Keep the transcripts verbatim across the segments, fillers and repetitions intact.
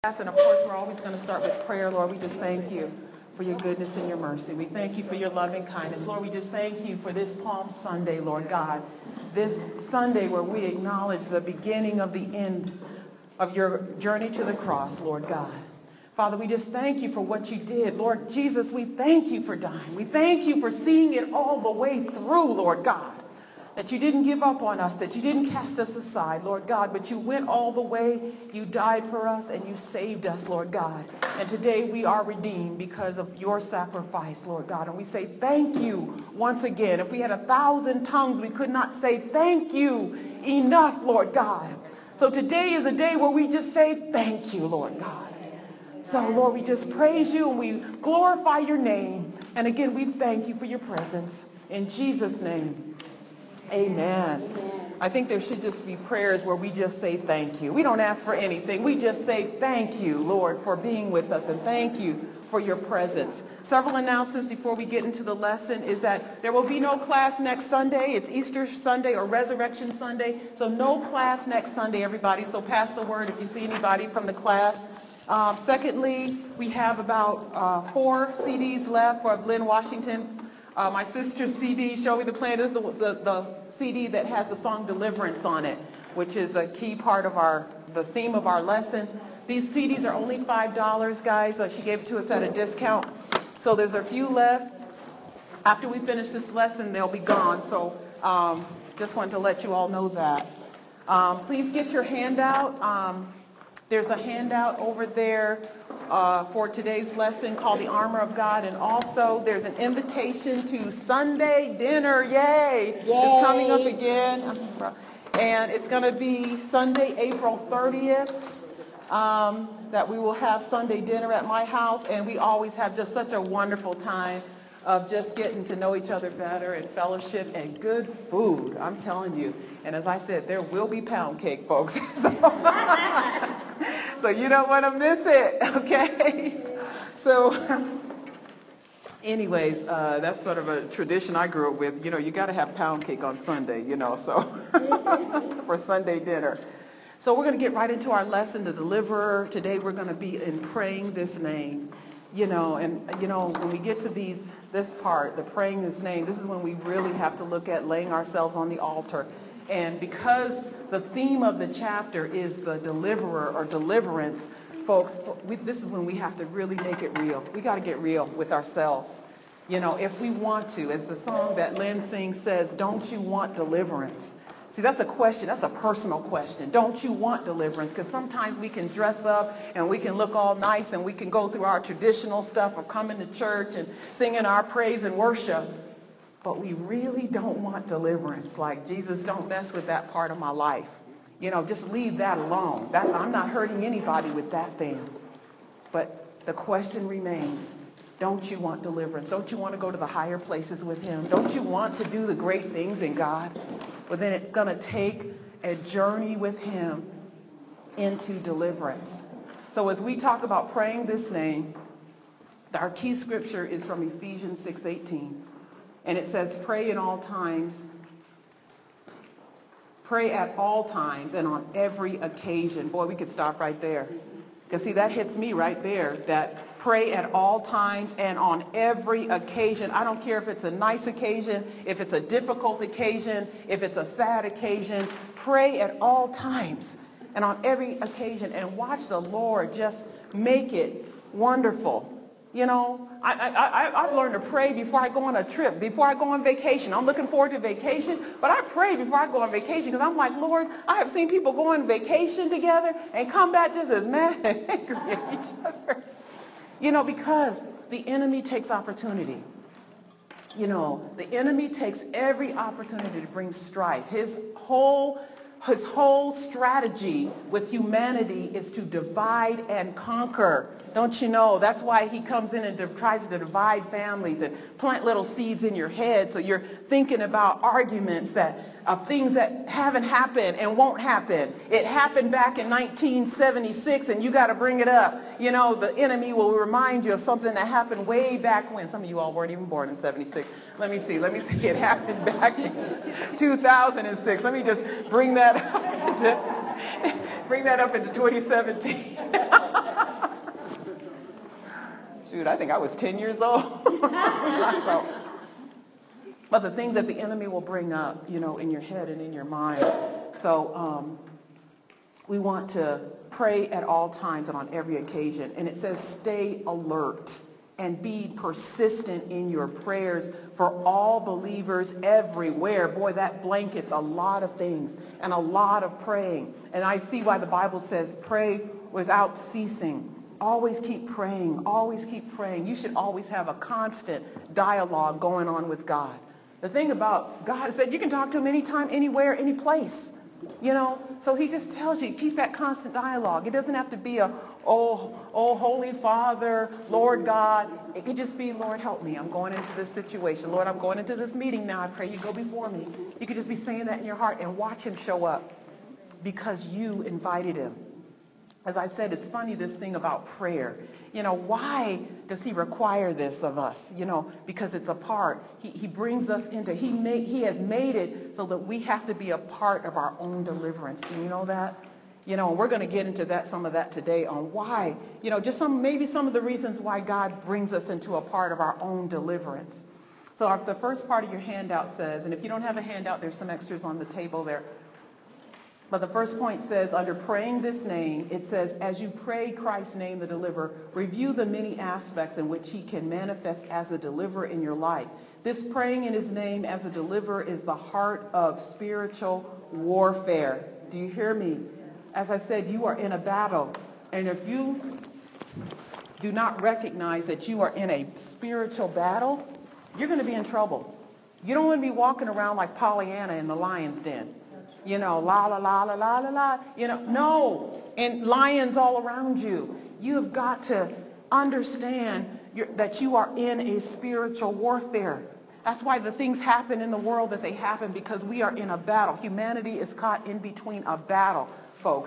And of course, we're always going to start with prayer. Lord, we just thank you for your goodness and your mercy. We thank you for your loving kindness. Lord, we just thank you for this Palm Sunday, Lord God. This Sunday where we acknowledge the beginning of the end of your journey to the cross, Lord God. Father, we just thank you for what you did. Lord Jesus, we thank you for dying. We thank you for seeing it all the way through, Lord God. That you didn't give up on us, that you didn't cast us aside, Lord God, but you went all the way, you died for us, and you saved us, Lord God. And today we are redeemed because of your sacrifice, Lord God. And we say thank you once again. If we had a thousand tongues, we could not say thank you enough, Lord God. So today is a day where we just say thank you, Lord God. So, Lord, we just praise you and we glorify your name. And again, we thank you for your presence. In Jesus' name. Amen. Amen. I think there should just be prayers where we just say thank you. We don't ask for anything. We just say thank you, Lord, for being with us, and thank you for your presence. Several announcements before we get into the lesson is that there will be no class next Sunday. It's Easter Sunday or Resurrection Sunday. So no class next Sunday, everybody. So pass the word if you see anybody from the class. Um, secondly, we have about uh, four C Ds left for Glenn Washington. Uh, my sister's C D, Show Me the Plan, is the, the, the C D that has the song Deliverance on it, which is a key part of our, the theme of our lesson. These C Ds are only five dollars, guys. Uh, she gave it to us at a discount. So there's a few left. After we finish this lesson, they'll be gone. So um, just wanted to let you all know that. Um, please get your handout. Um, There's a handout over there uh, for today's lesson called The Armor of God. And also there's an invitation to Sunday dinner. Yay! Yay. It's coming up again. And it's going to be Sunday, April thirtieth, um, that we will have Sunday dinner at my house. And we always have just such a wonderful time of just getting to know each other better and fellowship and good food. I'm telling you. And as I said, there will be pound cake, folks. so, so you don't want to miss it, okay? So anyways, uh, that's sort of a tradition I grew up with. You know, you got to have pound cake on Sunday, you know, so for Sunday dinner. So we're going to get right into our lesson, The Deliverer. Today we're going to be in praying this name. You know, and, you know, when we get to these, this part, the praying this name, this is when we really have to look at laying ourselves on the altar. And because the theme of the chapter is the deliverer or deliverance, folks, we, this is when we have to really make it real. We got to get real with ourselves. You know, if we want to, as the song that Lynn sings says, don't you want deliverance? See, that's a question. That's a personal question. Don't you want deliverance? Because sometimes we can dress up and we can look all nice and we can go through our traditional stuff of coming to church and singing our praise and worship. But we really don't want deliverance. Like, Jesus, don't mess with that part of my life. You know, just leave that alone. That, I'm not hurting anybody with that thing. But the question remains, don't you want deliverance? Don't you want to go to the higher places with him? Don't you want to do the great things in God? Well, then it's going to take a journey with him into deliverance. So as we talk about praying this name, our key scripture is from Ephesians six eighteen. And it says, pray in all times, pray at all times and on every occasion. Boy, we could stop right there. Because see, that hits me right there, that pray at all times and on every occasion. I don't care if it's a nice occasion, if it's a difficult occasion, if it's a sad occasion. Pray at all times and on every occasion, and watch the Lord just make it wonderful. You know, I, I, I, I've learned to pray before I go on a trip, before I go on vacation. I'm looking forward to vacation, but I pray before I go on vacation because I'm like, Lord, I have seen people go on vacation together and come back just as mad and angry at each other. You know, because the enemy takes opportunity. You know, the enemy takes every opportunity to bring strife. His whole His whole strategy with humanity is to divide and conquer. Don't you know? That's why he comes in and de- tries to divide families and plant little seeds in your head so you're thinking about arguments that of things that haven't happened and won't happen. It happened back in nineteen seventy-six and you got to bring it up. You know, the enemy will remind you of something that happened way back when. Some of you all weren't even born in seventy-six. Let me see. Let me see. It happened back in two thousand six. Let me just bring that up. Bring that up into twenty seventeen. Shoot, I think I was ten years old. So, but the things that the enemy will bring up, you know, in your head and in your mind. So um, we want to pray at all times and on every occasion. And it says stay alert and be persistent in your prayers for all believers everywhere. Boy, that blankets a lot of things and a lot of praying. And I see why the Bible says pray without ceasing. Always keep praying. Always keep praying. You should always have a constant dialogue going on with God. The thing about God is that you can talk to him anytime, anywhere, any place. You know, so he just tells you, keep that constant dialogue. It doesn't have to be a, oh, oh, Holy Father, Lord God. It could just be, Lord, help me. I'm going into this situation. Lord, I'm going into this meeting now. I pray you go before me. You could just be saying that in your heart and watch him show up because you invited him. As I said, it's funny, this thing about prayer. You know, why does he require this of us? You know, because it's a part. He, he brings us into, he, made, he has made it so that we have to be a part of our own deliverance. Do you know that? You know, we're going to get into that, some of that today on why, you know, just some, maybe some of the reasons why God brings us into a part of our own deliverance. So our, the first part of your handout says, and if you don't have a handout, there's some extras on the table there. But the first point says, under praying this name, it says, as you pray Christ's name, the deliverer, review the many aspects in which he can manifest as a deliverer in your life. This praying in his name as a deliverer is the heart of spiritual warfare. Do you hear me? As I said, you are in a battle. And if you do not recognize that you are in a spiritual battle, you're going to be in trouble. You don't want to be walking around like Pollyanna in the lion's den. You know, la, la, la, la, la, la, la. You know, no. And lions all around you. You have got to understand your, that you are in a spiritual warfare. That's why the things happen in the world that they happen, because we are in a battle. Humanity is caught in between a battle, folks.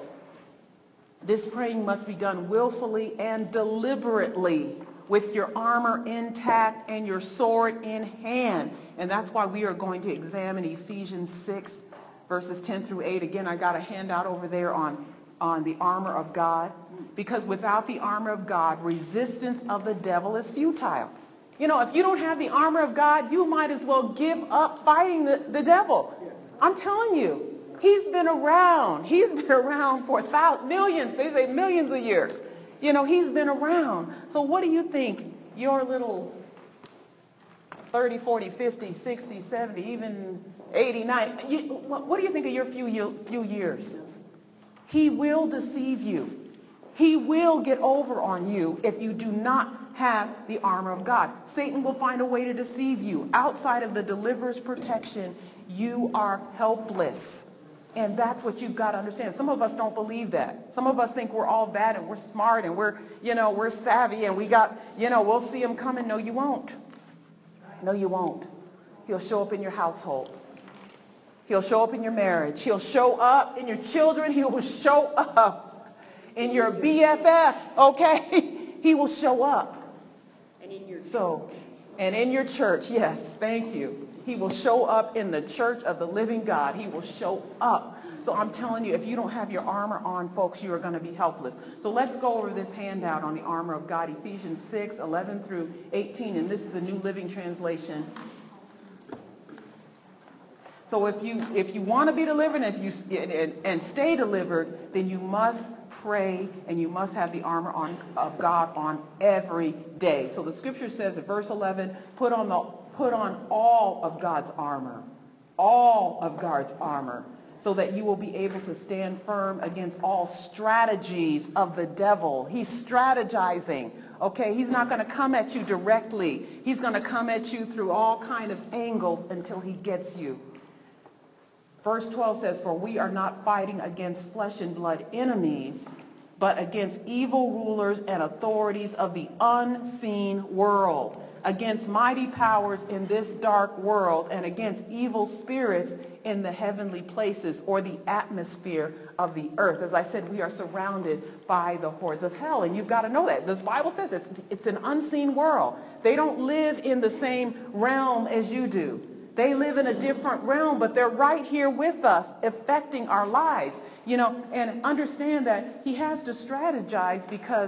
This praying must be done willfully and deliberately with your armor intact and your sword in hand. And that's why we are going to examine Ephesians six, verses ten through eight. Again, I got a handout over there on, on the armor of God. Because without the armor of God, resistance of the devil is futile. You know, if you don't have the armor of God, you might as well give up fighting the, the devil. I'm telling you, he's been around. He's been around for thousands, millions, they say millions of years. You know, he's been around. So what do you think your little thirty, forty, fifty, sixty, seventy, even eighty, ninety, you, what do you think of your few, few years? He will deceive you. He will get over on you if you do not have the armor of God. Satan will find a way to deceive you. Outside of the deliverer's protection, you are helpless. And that's what you've got to understand. Some of us don't believe that. Some of us think we're all bad and we're smart and we're, you know, we're savvy and we got, you know, we'll see him coming. No, you won't. No, you won't. He'll show up in your household. He'll show up in your marriage. He'll show up in your children. He will show up in your B F F, okay? He will show up. And in your so, and in your church, yes, thank you. He will show up in the church of the living God. He will show up. So I'm telling you, if you don't have your armor on, folks, you are going to be helpless. So let's go over this handout on the armor of God, Ephesians six, eleven through eighteen, and this is a New Living Translation. So if you if you want to be delivered and, if you, and, and stay delivered, then you must pray and you must have the armor on, of God on every day. So the scripture says in verse eleven, put on the put on all of God's armor, all of God's armor, so that you will be able to stand firm against all strategies of the devil. He's strategizing. Okay, he's not going to come at you directly. He's going to come at you through all kind of angles until he gets you. Verse twelve says, for we are not fighting against flesh and blood enemies, but against evil rulers and authorities of the unseen world, against mighty powers in this dark world, and against evil spirits in the heavenly places, or the atmosphere of the earth. As I said, we are surrounded by the hordes of hell, and you've got to know that. This Bible says it's, it's an unseen world. They don't live in the same realm as you do. They live in a different realm, but they're right here with us, affecting our lives. You know, and understand that he has to strategize because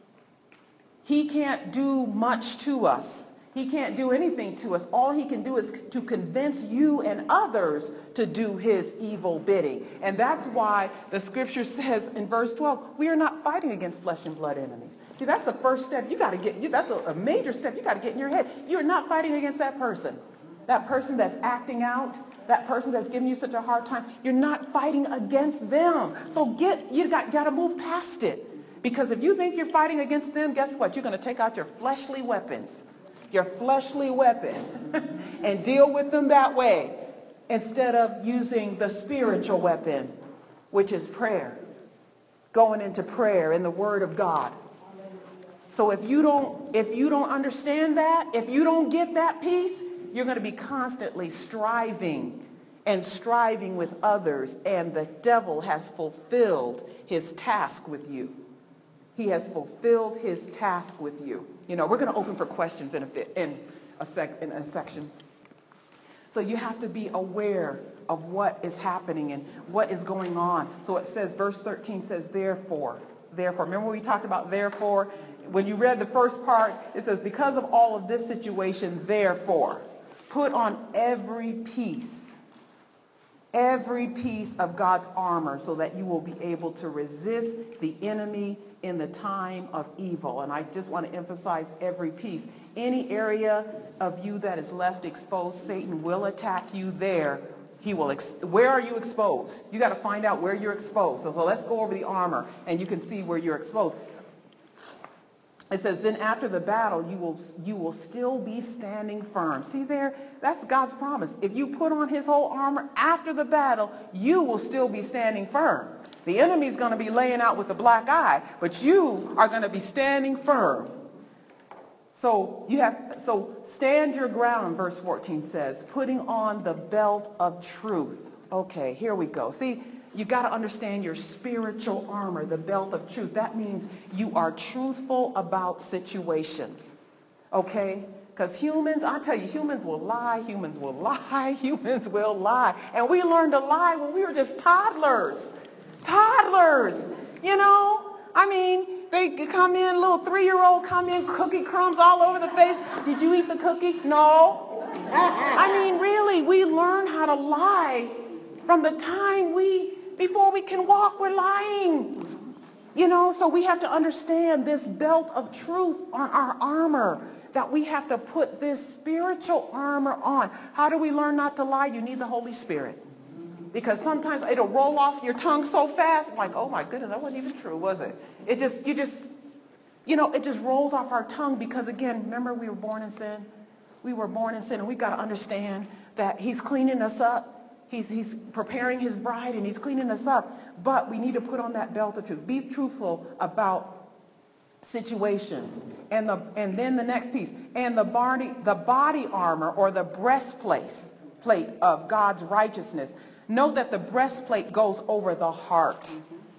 he can't do much to us. He can't do anything to us. All he can do is to convince you and others to do his evil bidding. And that's why the scripture says in verse twelve, we are not fighting against flesh and blood enemies. See, that's the first step. You got to get, you, that's a, a major step you got to get in your head. You're not fighting against that person. That person that's acting out, that person that's giving you such a hard time, you're not fighting against them. So get, you got, got to move past it. Because if you think you're fighting against them, guess what? You're going to take out your fleshly weapons, your fleshly weapon, and deal with them that way instead of using the spiritual weapon, which is prayer, going into prayer in the Word of God. So if you don't, if you don't understand that, if you don't get that piece, you're going to be constantly striving and striving with others, and the devil has fulfilled his task with you. He has fulfilled his task with you. You know, we're going to open for questions in a bit, in a sec, in a section. So you have to be aware of what is happening and what is going on. So it says, verse thirteen says, therefore, therefore. Remember we talked about therefore? When you read the first part, it says, because of all of this situation, therefore, put on every piece, every piece of God's armor so that you will be able to resist the enemy in the time of evil. And I just want to emphasize every piece. Any area of you that is left exposed, Satan will attack you there. He will. Ex- where are you exposed? You got to find out where you're exposed. So, so let's go over the armor and you can see where you're exposed. It says, then after the battle, you will you will still be standing firm. See there? That's God's promise. If you put on his whole armor after the battle, you will still be standing firm. The enemy's going to be laying out with a black eye, but you are going to be standing firm. So you have so stand your ground, verse fourteen says, putting on the belt of truth. Okay, here we go. See, you got to understand your spiritual armor, the belt of truth. That means you are truthful about situations, okay? Because humans, I tell you, humans will lie, humans will lie, humans will lie. And we learned to lie when we were just toddlers. Toddlers, you know? I mean, they come in, little three-year-old come in, cookie crumbs all over the face. Did you eat the cookie? No. I mean, really, we learn how to lie from the time we Before we can walk, we're lying. You know, so we have to understand this belt of truth on our armor, that we have to put this spiritual armor on. How do we learn not to lie? You need the Holy Spirit. Because sometimes it'll roll off your tongue so fast, like, oh my goodness, that wasn't even true, was it? It just, you just, you know, it just rolls off our tongue because, again, remember we were born in sin? We were born in sin, and we've got to understand that he's cleaning us up. He's, he's preparing his bride and he's cleaning us up. But we need to put on that belt of truth. Be truthful about situations. And, the, and then the next piece. And the body, the body armor or the breastplate plate of God's righteousness. Note that the breastplate goes over the heart.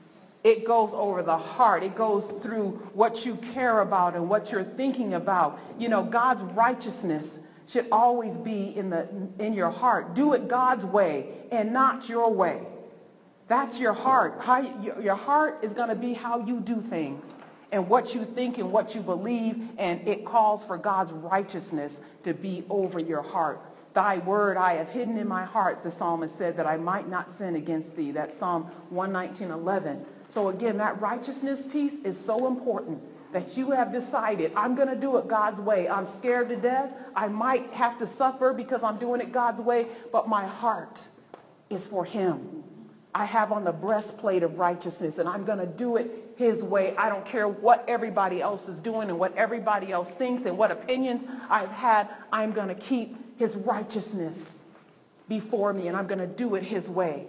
It goes over the heart. It goes through what you care about and what you're thinking about. You know, God's righteousness should always be in the in your heart. Do it God's way and not your way. That's your heart. How you, your heart is going to be how you do things and what you think and what you believe, and it calls for God's righteousness to be over your heart. Thy word I have hidden in my heart, the psalmist said, that I might not sin against thee. That's Psalm one nineteen, eleven. So again, that righteousness piece is so important. That you have decided, I'm going to do it God's way. I'm scared to death. I might have to suffer because I'm doing it God's way, but my heart is for him. I have on the breastplate of righteousness, and I'm going to do it his way. I don't care what everybody else is doing and what everybody else thinks and what opinions I've had. I'm going to keep his righteousness before me, and I'm going to do it his way.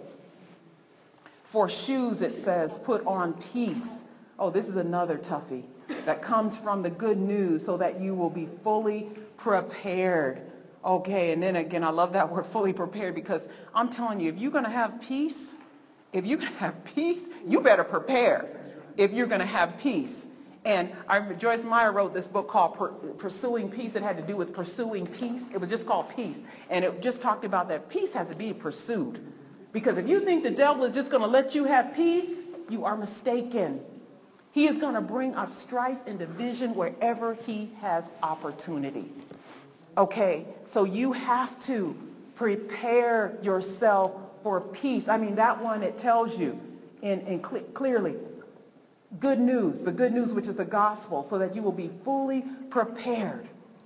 For shoes, it says, put on peace. Oh, this is another toughie. That comes from the good news so that you will be fully prepared. Okay, and then again, I love that word fully prepared because I'm telling you, if you're going to have peace, if you're going to have peace, you better prepare if you're going to have peace. And I remember Joyce Meyer wrote this book called Per- Pursuing Peace. It had to do with pursuing peace. It was just called Peace. And it just talked about that peace has to be pursued. Because if you think the devil is just going to let you have peace, you are mistaken. He is going to bring up strife and division wherever he has opportunity. Okay, so you have to prepare yourself for peace. I mean, that one, it tells you in, in cl- clearly, good news, the good news which is the gospel, so that you will be fully prepared.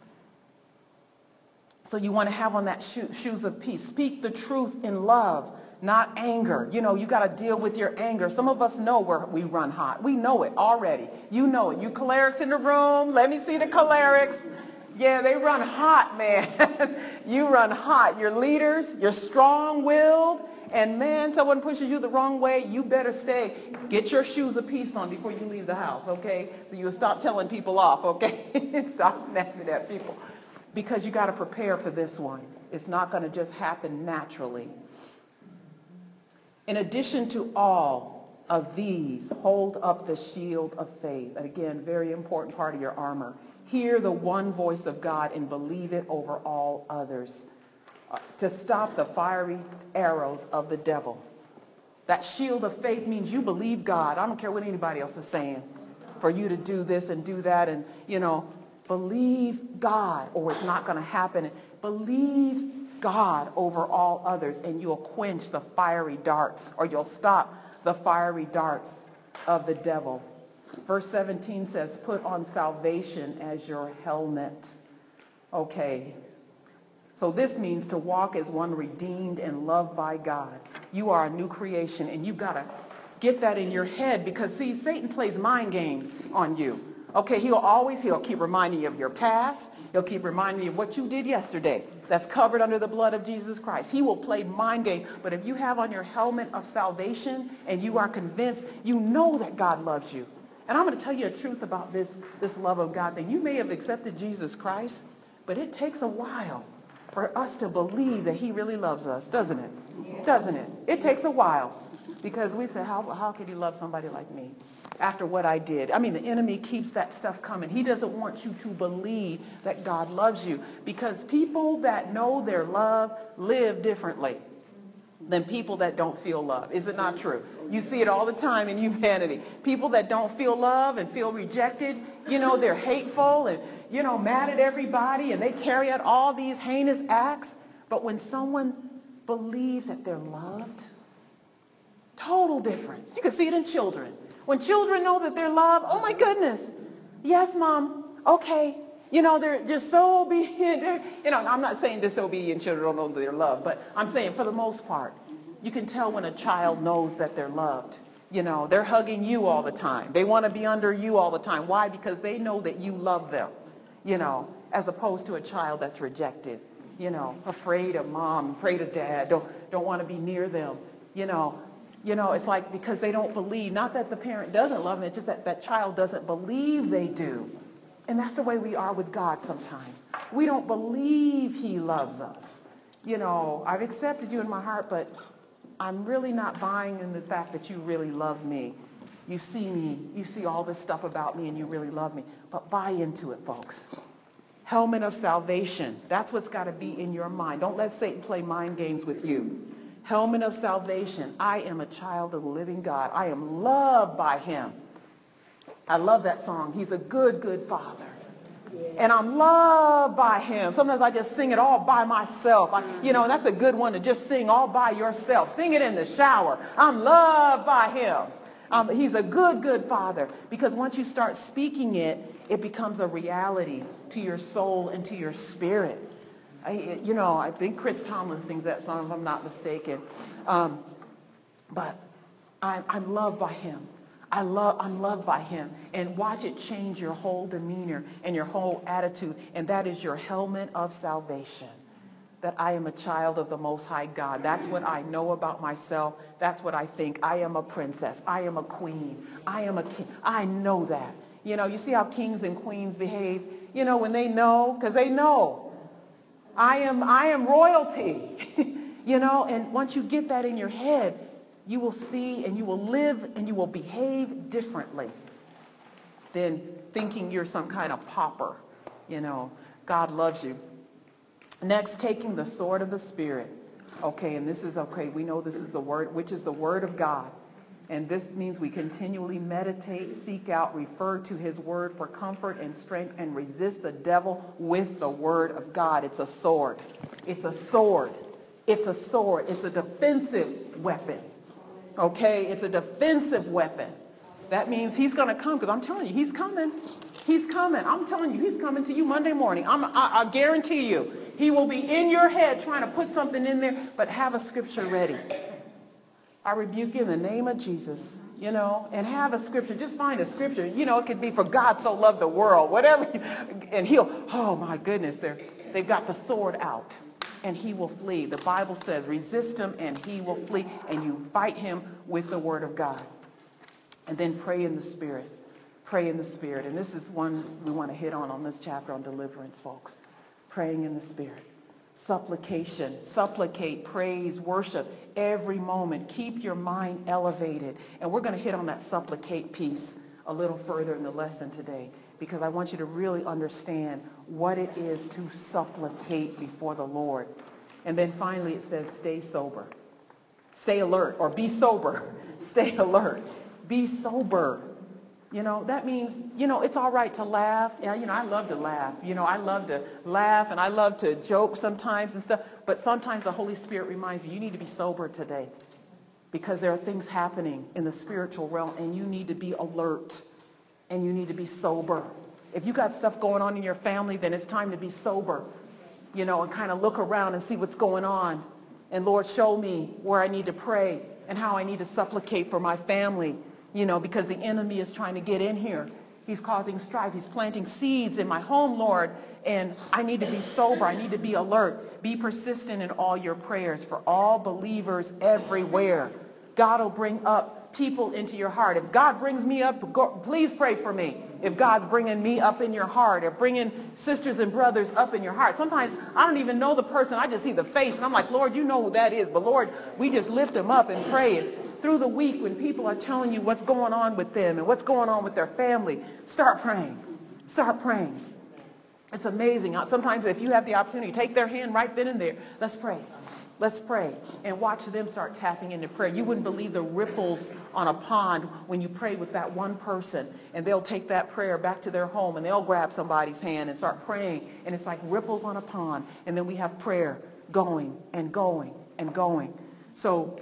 So you want to have on that shoe, shoes of peace. Speak the truth in love, not anger. You know, you got to deal with your anger. Some of us know where we run hot. We know it already. You know it. You cholerics in the room, let me see the cholerics. Yeah, they run hot, man. You run hot. You're leaders. You're strong-willed. And, man, someone pushes you the wrong way, you better stay. Get your shoes of peace on before you leave the house, okay? So you'll stop telling people off, okay? Stop snapping at people. Because you got to prepare for this one. It's not going to just happen naturally. In addition to all of these, hold up the shield of faith. And again, very important part of your armor. Hear the one voice of God and believe it over all others. Uh, to stop the fiery arrows of the devil. That shield of faith means you believe God. I don't care what anybody else is saying. For you to do this and do that and, you know, believe God or it's not going to happen. Believe God over all others and you'll quench the fiery darts or you'll stop the fiery darts of the devil. Verse seventeen says, put on salvation as your helmet. Okay. So this means to walk as one redeemed and loved by God. You are a new creation, and you've got to get that in your head because, see, Satan plays mind games on you. Okay, he'll always, he'll keep reminding you of your past. He'll keep reminding you of what you did yesterday. That's covered under the blood of Jesus Christ. He will play mind game. But if you have on your helmet of salvation and you are convinced, you know that God loves you. And I'm going to tell you a truth about this, this love of God thing. You may have accepted Jesus Christ, but it takes a while for us to believe that he really loves us, doesn't it? Yeah. Doesn't it? It takes a while because we say, how, how could he love somebody like me after what I did? I mean, the enemy keeps that stuff coming. He doesn't want you to believe that God loves you because people that know their love live differently than people that don't feel love. Is it not true? You see it all the time in humanity. People that don't feel love and feel rejected, you know, they're hateful and you know, mad at everybody, and they carry out all these heinous acts. But when someone believes that they're loved, total difference. You can see it in children. When children know that they're loved, oh my goodness, yes, Mom, okay. You know, they're just so obedient. They're, you know, I'm not saying disobedient children don't know that they're loved, but I'm saying for the most part, you can tell when a child knows that they're loved. You know, they're hugging you all the time. They want to be under you all the time. Why? Because they know that you love them. You know, as opposed to a child that's rejected, you know, afraid of mom, afraid of dad, don't don't want to be near them, you know. You know, it's like because they don't believe, not that the parent doesn't love them, it's just that that child doesn't believe they do. And that's the way we are with God sometimes. We don't believe he loves us. You know, I've accepted you in my heart, but I'm really not buying in the fact that you really love me. You see me, you see all this stuff about me and you really love me. But buy into it, folks. Helmet of salvation. That's what's got to be in your mind. Don't let Satan play mind games with you. Helmet of salvation. I am a child of the living God. I am loved by him. I love that song. He's a good, good father. And I'm loved by him. Sometimes I just sing it all by myself. I, you know, that's a good one to just sing all by yourself. Sing it in the shower. I'm loved by him. Um, he's a good, good father. Because once you start speaking it, it becomes a reality to your soul and to your spirit. I, you know, I think Chris Tomlin sings that song, if I'm not mistaken. Um, but I, I'm loved by him. I love, I'm loved by him. And watch it change your whole demeanor and your whole attitude. And that is your helmet of salvation. That I am a child of the Most High God. That's what I know about myself. That's what I think. I am a princess. I am a queen. I am a king. I know that. You know, you see how kings and queens behave? You know, when they know, because they know. I am, I am royalty. You know, and once you get that in your head, you will see and you will live and you will behave differently. than thinking you're some kind of pauper. You know, God loves you. Next, taking the sword of the Spirit. Okay, and this is, okay, we know this is the word, which is the word of God. And this means we continually meditate, seek out, refer to his word for comfort and strength, and resist the devil with the word of God. It's a sword. It's a sword. It's a sword. It's a defensive weapon. Okay, it's a defensive weapon. That means he's going to come, because I'm telling you, he's coming. He's coming. I'm telling you, he's coming to you Monday morning. I'm, I, I guarantee you, he will be in your head trying to put something in there, but have a scripture ready. I rebuke you in the name of Jesus, you know, and have a scripture. Just find a scripture. You know, it could be for God so loved the world, whatever. And he'll, oh my goodness, they're, they've got the sword out, and he will flee. The Bible says, resist him and he will flee, and you fight him with the word of God. And then pray in the Spirit. Pray in the Spirit. And this is one we want to hit on on this chapter on deliverance, folks. Praying in the Spirit. Supplication. Supplicate, praise, worship every moment. Keep your mind elevated. And we're going to hit on that supplicate piece a little further in the lesson today, because I want you to really understand what it is to supplicate before the Lord. And then finally it says stay sober. Stay alert, or be sober. Stay alert. Be sober. You know, that means, you know, it's all right to laugh. Yeah, you know, I love to laugh. You know, I love to laugh and I love to joke sometimes and stuff. But sometimes the Holy Spirit reminds you, you need to be sober today, because there are things happening in the spiritual realm and you need to be alert and you need to be sober. If you got stuff going on in your family, then it's time to be sober, you know, and kind of look around and see what's going on. And Lord, show me where I need to pray and how I need to supplicate for my family. You know, because the enemy is trying to get in here. He's causing strife. He's planting seeds in my home, Lord. And I need to be sober. I need to be alert. Be persistent in all your prayers for all believers everywhere. God will bring up people into your heart. If God brings me up, go, please pray for me. If God's bringing me up in your heart, or bringing sisters and brothers up in your heart. Sometimes I don't even know the person. I just see the face. And I'm like, Lord, you know who that is. But Lord, we just lift them up and pray. Through the week, when people are telling you what's going on with them and what's going on with their family, start praying. Start praying. It's amazing. Sometimes if you have the opportunity, take their hand right then and there. Let's pray. Let's pray. And watch them start tapping into prayer. You wouldn't believe the ripples on a pond when you pray with that one person. And they'll take that prayer back to their home and they'll grab somebody's hand and start praying. And it's like ripples on a pond. And then we have prayer going and going and going. So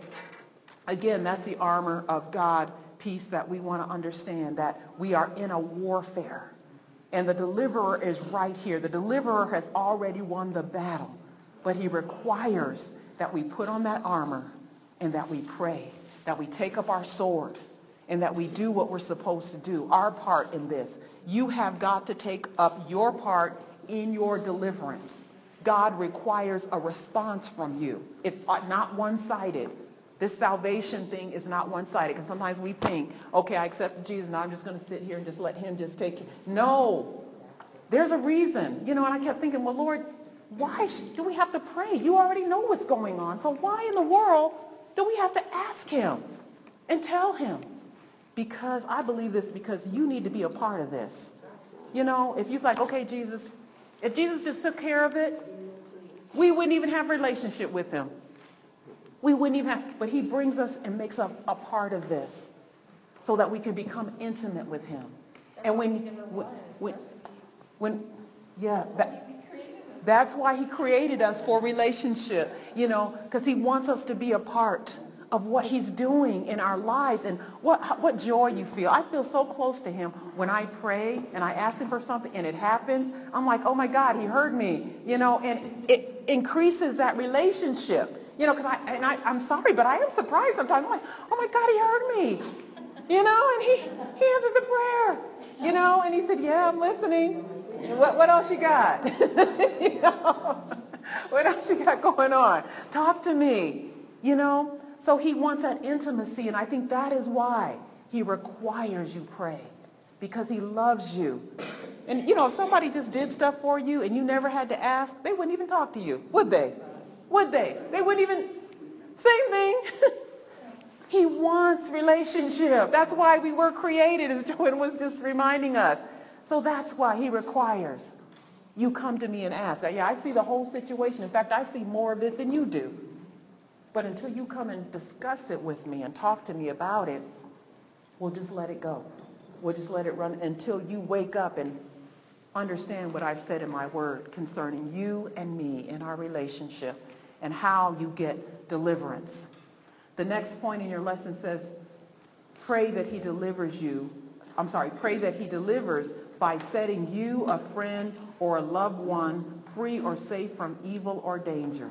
again, that's the armor of God piece that we want to understand, that we are in a warfare. And the deliverer is right here. The deliverer has already won the battle. But he requires that we put on that armor and that we pray, that we take up our sword, and that we do what we're supposed to do, our part in this. You have got to take up your part in your deliverance. God requires a response from you. It's not one-sided. This salvation thing is not one-sided, because sometimes we think, okay, I accepted Jesus, now I'm just going to sit here and just let him just take it. No, there's a reason. You know, and I kept thinking, well, Lord, why do we have to pray? You already know what's going on. So why in the world do we have to ask him and tell him? Because I believe this, because you need to be a part of this. You know, if you're like, okay, Jesus, if Jesus just took care of it, we wouldn't even have a relationship with him. We wouldn't even have, but he brings us and makes us a part of this so that we can become intimate with him. That's and when, when, when, when, yeah, that, that's why he created us for relationship, you know, because he wants us to be a part of what he's doing in our lives and what, what joy you feel. I feel so close to him when I pray and I ask him for something and it happens. I'm like, oh my God, he heard me, you know, and it increases that relationship. You know, because I, and I, I'm sorry, but I am surprised sometimes. I'm like, oh my God, he heard me. You know, and he, he answers the prayer. You know, and he said, yeah, I'm listening. What, what else you got? You know, what else you got going on? Talk to me. You know, so he wants that intimacy, and I think that is why he requires you pray, because he loves you. And, you know, if somebody just did stuff for you and you never had to ask, they wouldn't even talk to you, would they? Would they? They wouldn't even, same thing. He wants relationship. That's why we were created, as Joanne was just reminding us. So that's why he requires you come to me and ask. Yeah, I see the whole situation. In fact, I see more of it than you do. But until you come and discuss it with me and talk to me about it, we'll just let it go. We'll just let it run until you wake up and understand what I've said in my word concerning you and me in our relationship and how you get deliverance. The next point in your lesson says, pray that he delivers you. I'm sorry, pray that he delivers by setting you, a friend, or a loved one free or safe from evil or danger.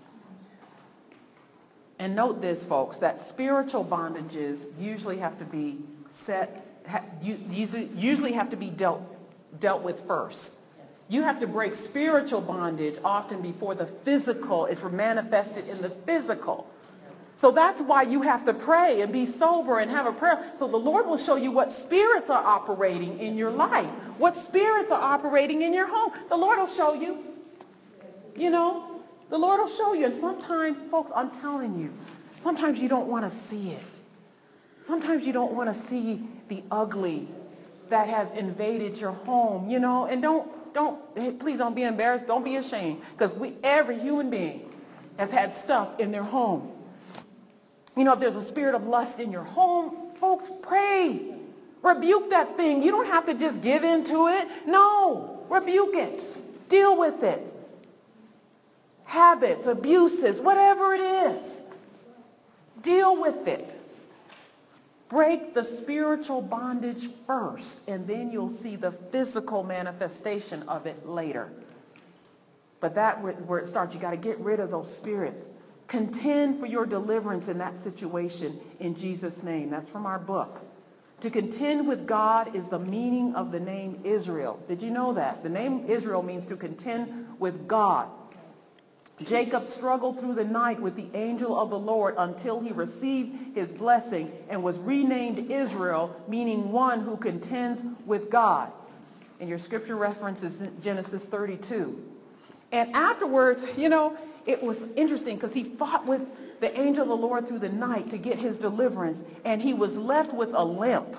And note this, folks, that spiritual bondages usually have to be set, ha, usually, usually have to be dealt, dealt with first. You have to break spiritual bondage often before the physical is manifested in the physical. So that's why you have to pray and be sober and have a prayer. So the Lord will show you what spirits are operating in your life, what spirits are operating in your home. The Lord will show you. You know, the Lord will show you. And sometimes, folks, I'm telling you, sometimes you don't want to see it. Sometimes you don't want to see the ugly that has invaded your home, you know, and don't, don't, please don't be embarrassed. Don't be ashamed, because we, every human being has had stuff in their home. You know, if there's a spirit of lust in your home, folks, pray. Rebuke that thing. You don't have to just give in to it. No, rebuke it. Deal with it. Habits, abuses, whatever it is. Deal with it. Break the spiritual bondage first, and then you'll see the physical manifestation of it later. But that's where it starts. You got to get rid of those spirits. Contend for your deliverance in that situation in Jesus' name. That's from our book. To contend with God is the meaning of the name Israel. Did you know that? The name Israel means to contend with God. Jacob struggled through the night with the angel of the Lord until he received his blessing and was renamed Israel, meaning one who contends with God. And your scripture reference is Genesis thirty-two. And afterwards, you know, it was interesting because he fought with the angel of the Lord through the night to get his deliverance, and he was left with a limp.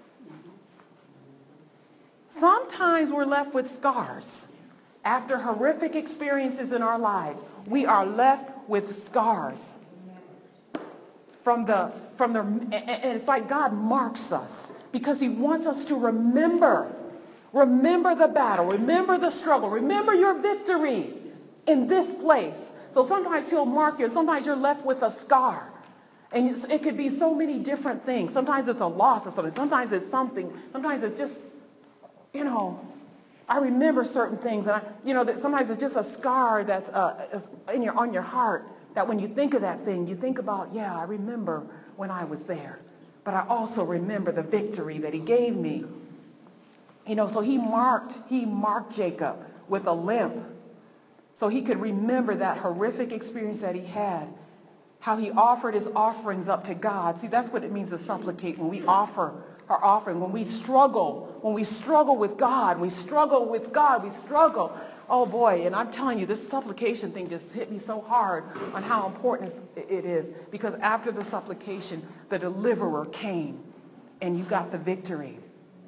Sometimes we're left with scars. After horrific experiences in our lives, we are left with scars. From the, from the, and it's like God marks us because he wants us to remember. Remember the battle. Remember the struggle. Remember your victory in this place. So sometimes he'll mark you. Sometimes you're left with a scar. And it's, it could be so many different things. Sometimes it's a loss of something. Sometimes it's something. Sometimes it's just, you know, I remember certain things. And, I, you know, that sometimes it's just a scar that's uh, in your, on your heart that when you think of that thing, you think about, yeah, I remember when I was there. But I also remember the victory that he gave me. You know, so he marked, he marked Jacob with a limp so he could remember that horrific experience that he had, how he offered his offerings up to God. See, that's what it means to supplicate, when we offer our offering, when we struggle, when we struggle with God, we struggle with God, we struggle. Oh boy, and I'm telling you, this supplication thing just hit me so hard on how important it is, because after the supplication, the deliverer came and you got the victory.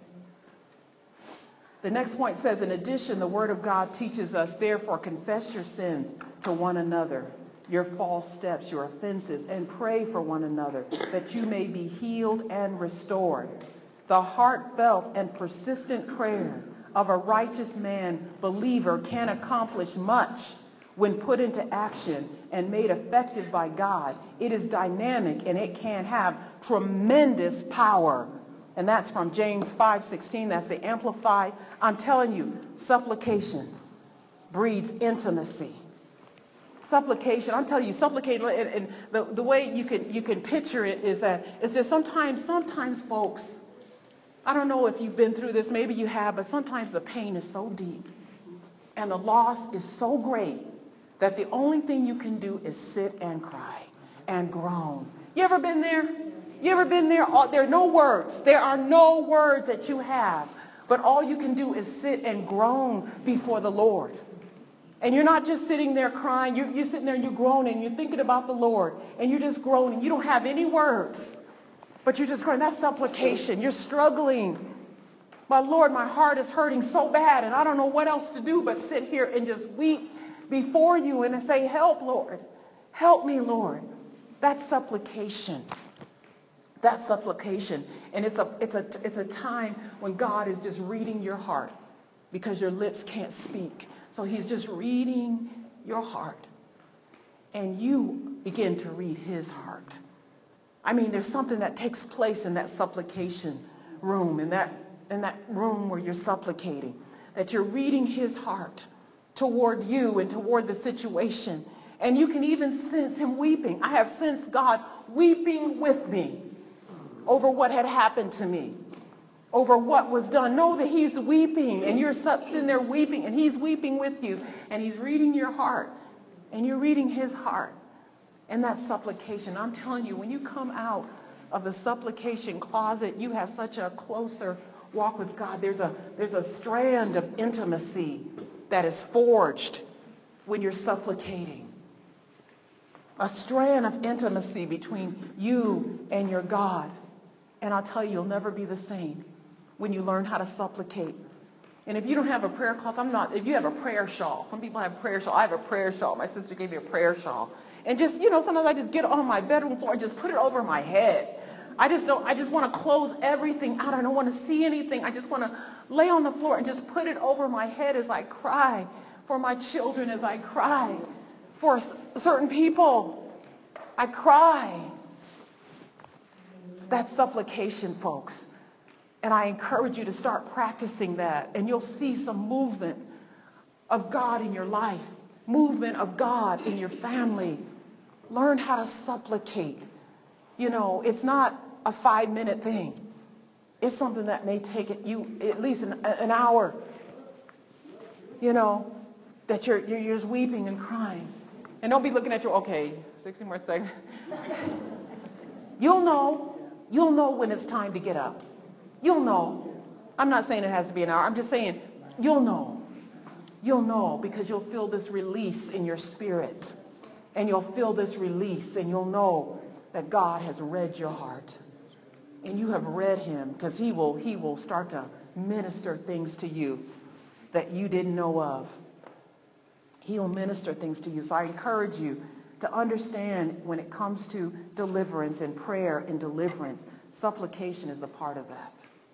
The next point says, in addition, the Word of God teaches us, therefore, confess your sins to one another, your false steps, your offenses, and pray for one another, that you may be healed and restored. The heartfelt and persistent prayer of a righteous man, believer, can accomplish much when put into action and made effective by God. It is dynamic and it can have tremendous power. And that's from James five sixteen. That's the Amplified. I'm telling you, supplication breeds intimacy. Supplication, I'm telling you, supplication, and, and the, the way you can, you can picture it is that it's just sometimes, sometimes folks, I don't know if you've been through this, maybe you have, but sometimes the pain is so deep and the loss is so great that the only thing you can do is sit and cry and groan. You ever been there? You ever been there? There are no words. There are no words that you have. But all you can do is sit and groan before the Lord. And you're not just sitting there crying. You're, you're sitting there and you're groaning. You're thinking about the Lord. And you're just groaning. You don't have any words. But you're just crying. That's supplication. You're struggling. My Lord, my heart is hurting so bad. And I don't know what else to do but sit here and just weep before you and say, help, Lord. Help me, Lord. That's supplication. That's supplication. And it's a, it's a, it's a time when God is just reading your heart because your lips can't speak. So he's just reading your heart. And you begin to read his heart. I mean, there's something that takes place in that supplication room, in that, in that room where you're supplicating, that you're reading his heart toward you and toward the situation. And you can even sense him weeping. I have sensed God weeping with me over what had happened to me, over what was done. Know that he's weeping, and you're sitting there weeping, and he's weeping with you, and he's reading your heart, and you're reading his heart. And that's supplication. I'm telling you, when you come out of the supplication closet, you have such a closer walk with God. There's a, there's a strand of intimacy that is forged when you're supplicating. A strand of intimacy between you and your God. And I'll tell you, you'll never be the same when you learn how to supplicate. And if you don't have a prayer cloth, I'm not, if you have a prayer shawl, some people have prayer shawl. I have a prayer shawl. My sister gave me a prayer shawl. And just, you know, sometimes I just get on my bedroom floor and just put it over my head. I just don't, I just want to close everything out. I don't want to see anything. I just want to lay on the floor and just put it over my head as I cry for my children, as I cry for certain people. I cry. That's supplication, folks. And I encourage you to start practicing that. And you'll see some movement of God in your life. Movement of God in your family. Learn how to supplicate. You know, it's not a five-minute thing. It's something that may take it, you at least an, an hour. You know, that you're, you're, you're just weeping and crying. And don't be looking at your, okay, sixty more seconds. You'll know. You'll know when it's time to get up. You'll know. I'm not saying it has to be an hour. I'm just saying you'll know. You'll know because you'll feel this release in your spirit. And you'll feel this release and you'll know that God has read your heart. And you have read him because he will, he will start to minister things to you that you didn't know of. He will minister things to you. So I encourage you to understand when it comes to deliverance and prayer and deliverance, supplication is a part of that.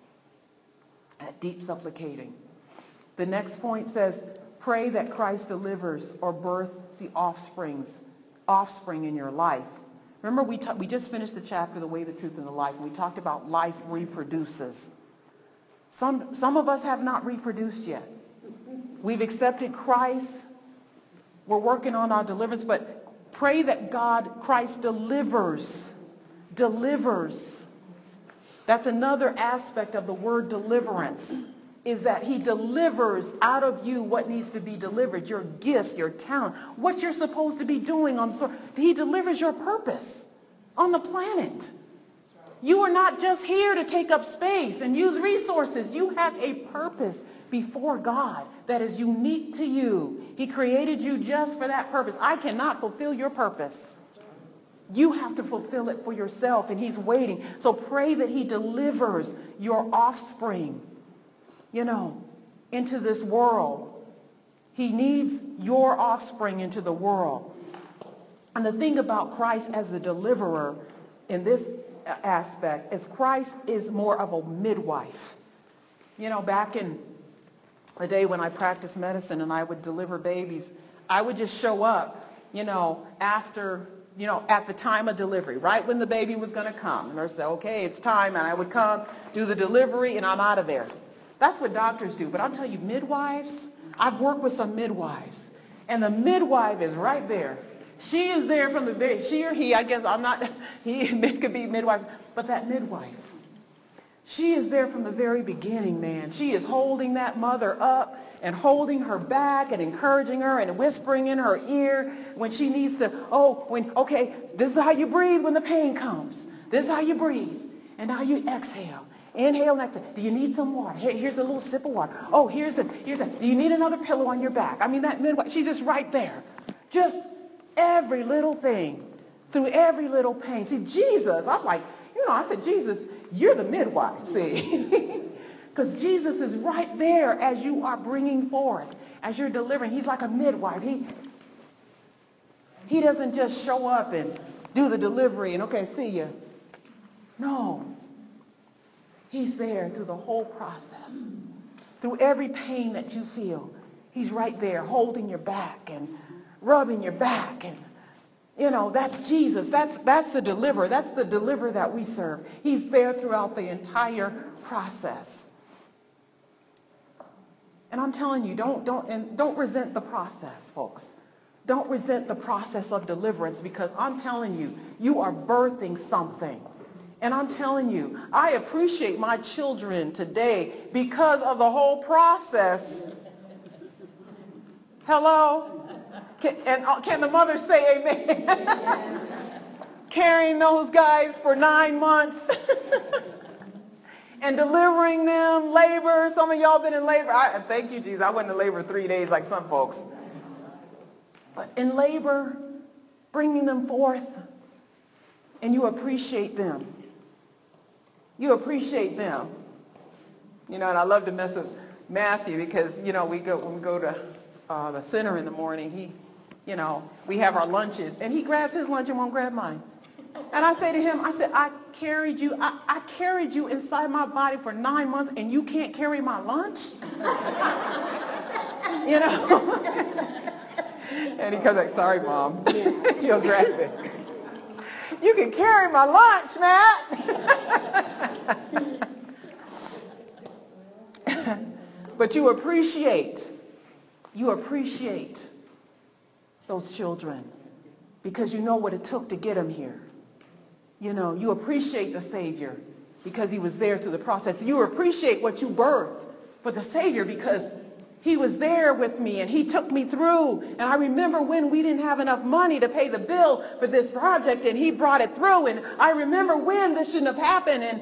That deep supplicating. The next point says, pray that Christ delivers or births the offsprings, offspring in your life. Remember, we, ta- we just finished the chapter, The Way, the Truth, and the Life, and we talked about life reproduces. Some, some of us have not reproduced yet. We've accepted Christ. We're working on our deliverance, but pray that God, Christ delivers, delivers. That's another aspect of the word deliverance, is that he delivers out of you what needs to be delivered, your gifts, your talent, what you're supposed to be doing on the soil. He delivers your purpose on the planet. You are not just here to take up space and use resources. You have a purpose before God that is unique to you. He created you just for that purpose. I cannot fulfill your purpose. You have to fulfill it for yourself, and he's waiting. So pray that he delivers your offspring, you know, into this world. He needs your offspring into the world. And the thing about Christ as the deliverer in this aspect is Christ is more of a midwife. You know, back in the day when I practiced medicine and I would deliver babies, I would just show up, you know, after, you know, at the time of delivery, right when the baby was going to come. And nurse said, okay, it's time. And I would come, do the delivery, and I'm out of there. That's what doctors do. But I'll tell you, midwives, I've worked with some midwives. And the midwife is right there. She is there from the very, she or he, I guess I'm not, he, it could be midwives, but that midwife. She is there from the very beginning, man. She is holding that mother up and holding her back and encouraging her and whispering in her ear when she needs to, oh, when, okay, this is how you breathe when the pain comes. This is how you breathe. And now you exhale. Inhale and exhale. Do you need some water? Here, here's a little sip of water. Oh, here's a, here's a, do you need another pillow on your back? I mean, that midwife, she's just right there. Just every little thing, through every little pain. See, Jesus, I'm like, you know, I said, Jesus, you're the midwife, see. Because Jesus is right there as you are bringing forth, as you're delivering. He's like a midwife. He, he doesn't just show up and do the delivery and, okay, see you. No. He's there through the whole process. Through every pain that you feel. He's right there holding your back and rubbing your back. And, you know, that's Jesus. That's, that's the deliverer. That's the deliverer that we serve. He's there throughout the entire process. And I'm telling you, don't, don't, and don't resent the process, folks. Don't resent the process of deliverance, because I'm telling you, you are birthing something. And I'm telling you, I appreciate my children today because of the whole process. Hello? Can, and can the mother say amen? Carrying those guys for nine months and delivering them, labor. Some of y'all been in labor. I, thank you, Jesus. I went in labor three days like some folks. But in labor, bringing them forth, and you appreciate them. You appreciate them. You know, and I love to mess with Matthew because, you know, we go when we go to uh, the center in the morning, he, you know, we have our lunches, and he grabs his lunch and won't grab mine. And I say to him, I said, I carried you, I, I carried you inside my body for nine months, and you can't carry my lunch? You know? And he comes like, sorry, Mom. He'll grab it. You can carry my lunch, Matt. But you appreciate, you appreciate those children because you know what it took to get them here. You know, you appreciate the Savior because he was there through the process. You appreciate what you birthed for the Savior because he was there with me and he took me through. And I remember when we didn't have enough money to pay the bill for this project and he brought it through. And I remember when this shouldn't have happened. And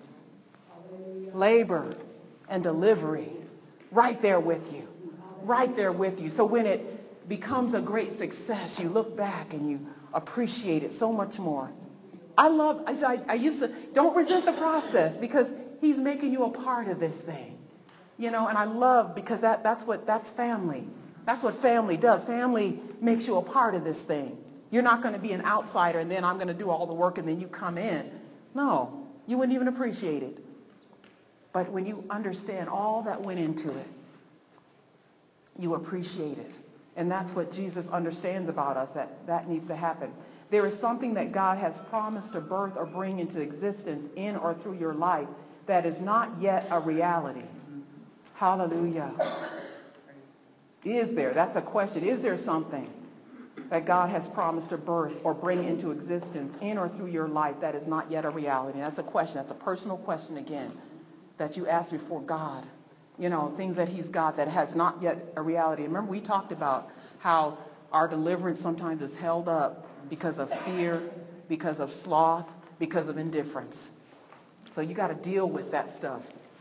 labor and delivery right there with you. Right there with you. So when it becomes a great success, you look back and you appreciate it so much more. I love, I, I used to, don't resent the process because he's making you a part of this thing. You know, and I love because that, that's what, that's family. That's what family does. Family makes you a part of this thing. You're not going to be an outsider and then I'm going to do all the work and then you come in. No, you wouldn't even appreciate it. But when you understand all that went into it, you appreciate it. And that's what Jesus understands about us, that that needs to happen. There is something that God has promised to birth or bring into existence in or through your life that is not yet a reality. Hallelujah. Is there? That's a question. Is there something that God has promised to birth or bring into existence in or through your life that is not yet a reality? That's a question. That's a personal question again that you ask before God. You know, things that he's got that has not yet a reality. Remember, we talked about how our deliverance sometimes is held up because of fear, because of sloth, because of indifference. So you got to deal with that stuff.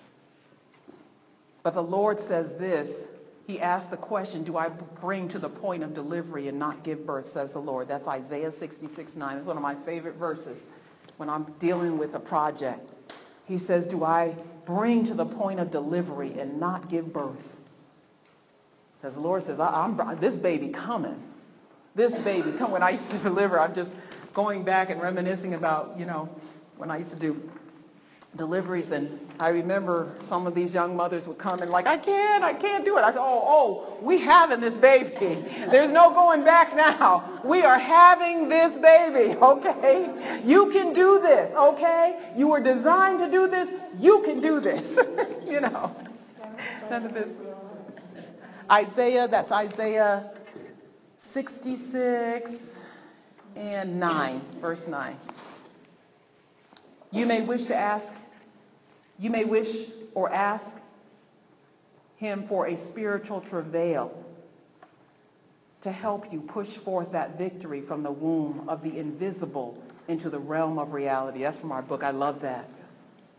But the Lord says this. He asked the question, do I bring to the point of delivery and not give birth, says the Lord. That's Isaiah sixty-six nine. It's one of my favorite verses when I'm dealing with a project. He says, do I bring to the point of delivery and not give birth? Because the Lord says, I, I'm this baby coming. This baby coming. When I used to deliver, I'm just going back and reminiscing about, you know, when I used to do deliveries, and I remember some of these young mothers would come and like, I can't, I can't do it. I said, oh, oh, we having this baby. There's no going back now. We are having this baby, okay? You can do this, okay? You were designed to do this. You can do this, you know. None of this. Isaiah, that's Isaiah sixty-six and nine, verse nine. You may wish to ask You may wish or ask him for a spiritual travail to help you push forth that victory from the womb of the invisible into the realm of reality. That's from our book. I love that.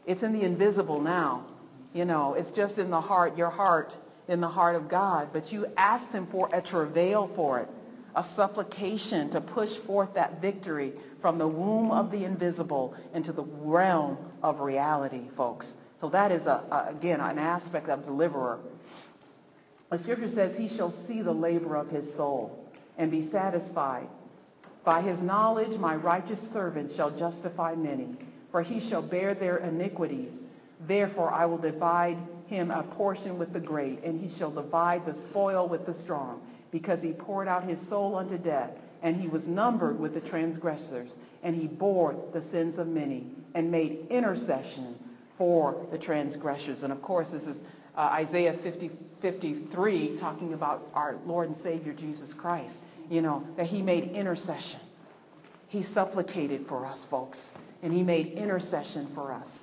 It's in the invisible now. You know, it's just in the heart, your heart, in the heart of God. But you asked him for a travail for it, a supplication to push forth that victory from the womb of the invisible into the realm of reality, folks. So that is, a, a, again, an aspect of deliverer. The scripture says he shall see the labor of his soul and be satisfied. By his knowledge my righteous servant shall justify many, for he shall bear their iniquities. Therefore I will divide him a portion with the great, and he shall divide the spoil with the strong, because he poured out his soul unto death, and he was numbered with the transgressors, and he bore the sins of many, and made intercession for the transgressors. And of course, this is uh, Isaiah fifty, fifty-three, talking about our Lord and Savior Jesus Christ, you know, that he made intercession. He supplicated for us, folks, and he made intercession for us.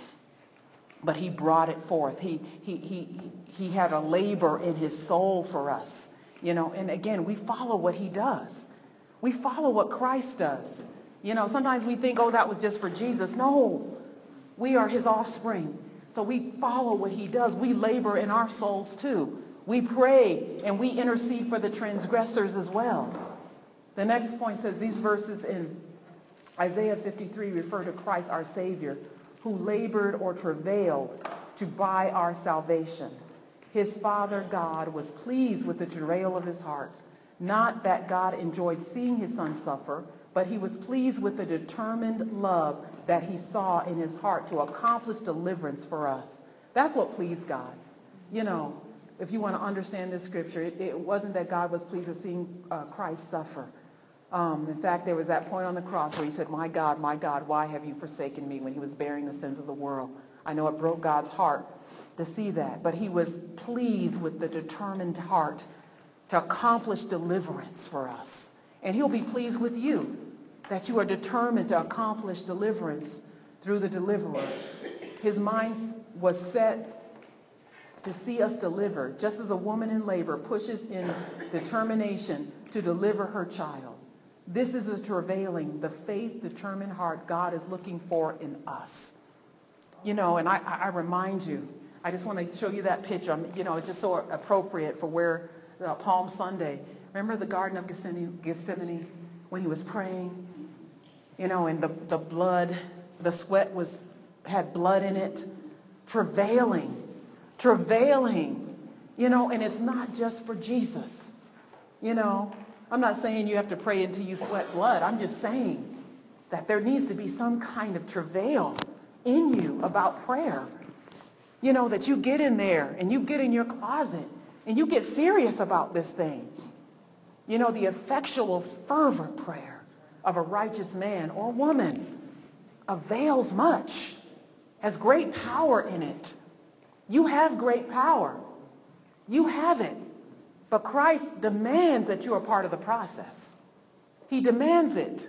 But he brought it forth. He, he, he, he had a labor in his soul for us. You know, and again, we follow what he does. We follow what Christ does. You know, sometimes we think, oh, that was just for Jesus. No, we are his offspring. So we follow what he does. We labor in our souls too. We pray and we intercede for the transgressors as well. The next point says these verses in Isaiah fifty-three refer to Christ our Savior, who labored or travailed to buy our salvation. His Father God was pleased with the travail of his heart. Not that God enjoyed seeing his son suffer, but he was pleased with the determined love that he saw in his heart to accomplish deliverance for us. That's what pleased God. You know, if you want to understand this scripture, it, it wasn't that God was pleased with seeing uh, Christ suffer. Um, in fact, there was that point on the cross where he said, my God, my God, why have you forsaken me, when he was bearing the sins of the world. I know it broke God's heart to see that, but he was pleased with the determined heart to accomplish deliverance for us. And he'll be pleased with you, that you are determined to accomplish deliverance through the deliverer. His mind was set to see us delivered, just as a woman in labor pushes in determination to deliver her child. This is a travailing, the faith-determined heart God is looking for in us. You know, and I, I remind you, I just want to show you that picture. I'm, you know, it's just so appropriate for where uh, Palm Sunday. Remember the Garden of Gethsemane, Gethsemane when he was praying? You know, and the, the blood, the sweat was had blood in it. Travailing, travailing. You know, and it's not just for Jesus. You know, I'm not saying you have to pray until you sweat blood. I'm just saying that there needs to be some kind of travail in you about prayer. You know, that you get in there and you get in your closet and you get serious about this thing. You know, the effectual, fervent prayer of a righteous man or woman avails much, has great power in it. You have great power. You have it. But Christ demands that you are part of the process. He demands it.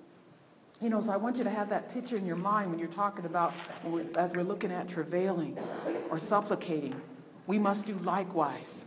You know, so I want you to have that picture in your mind when you're talking about, as we're looking at travailing or supplicating, we must do likewise.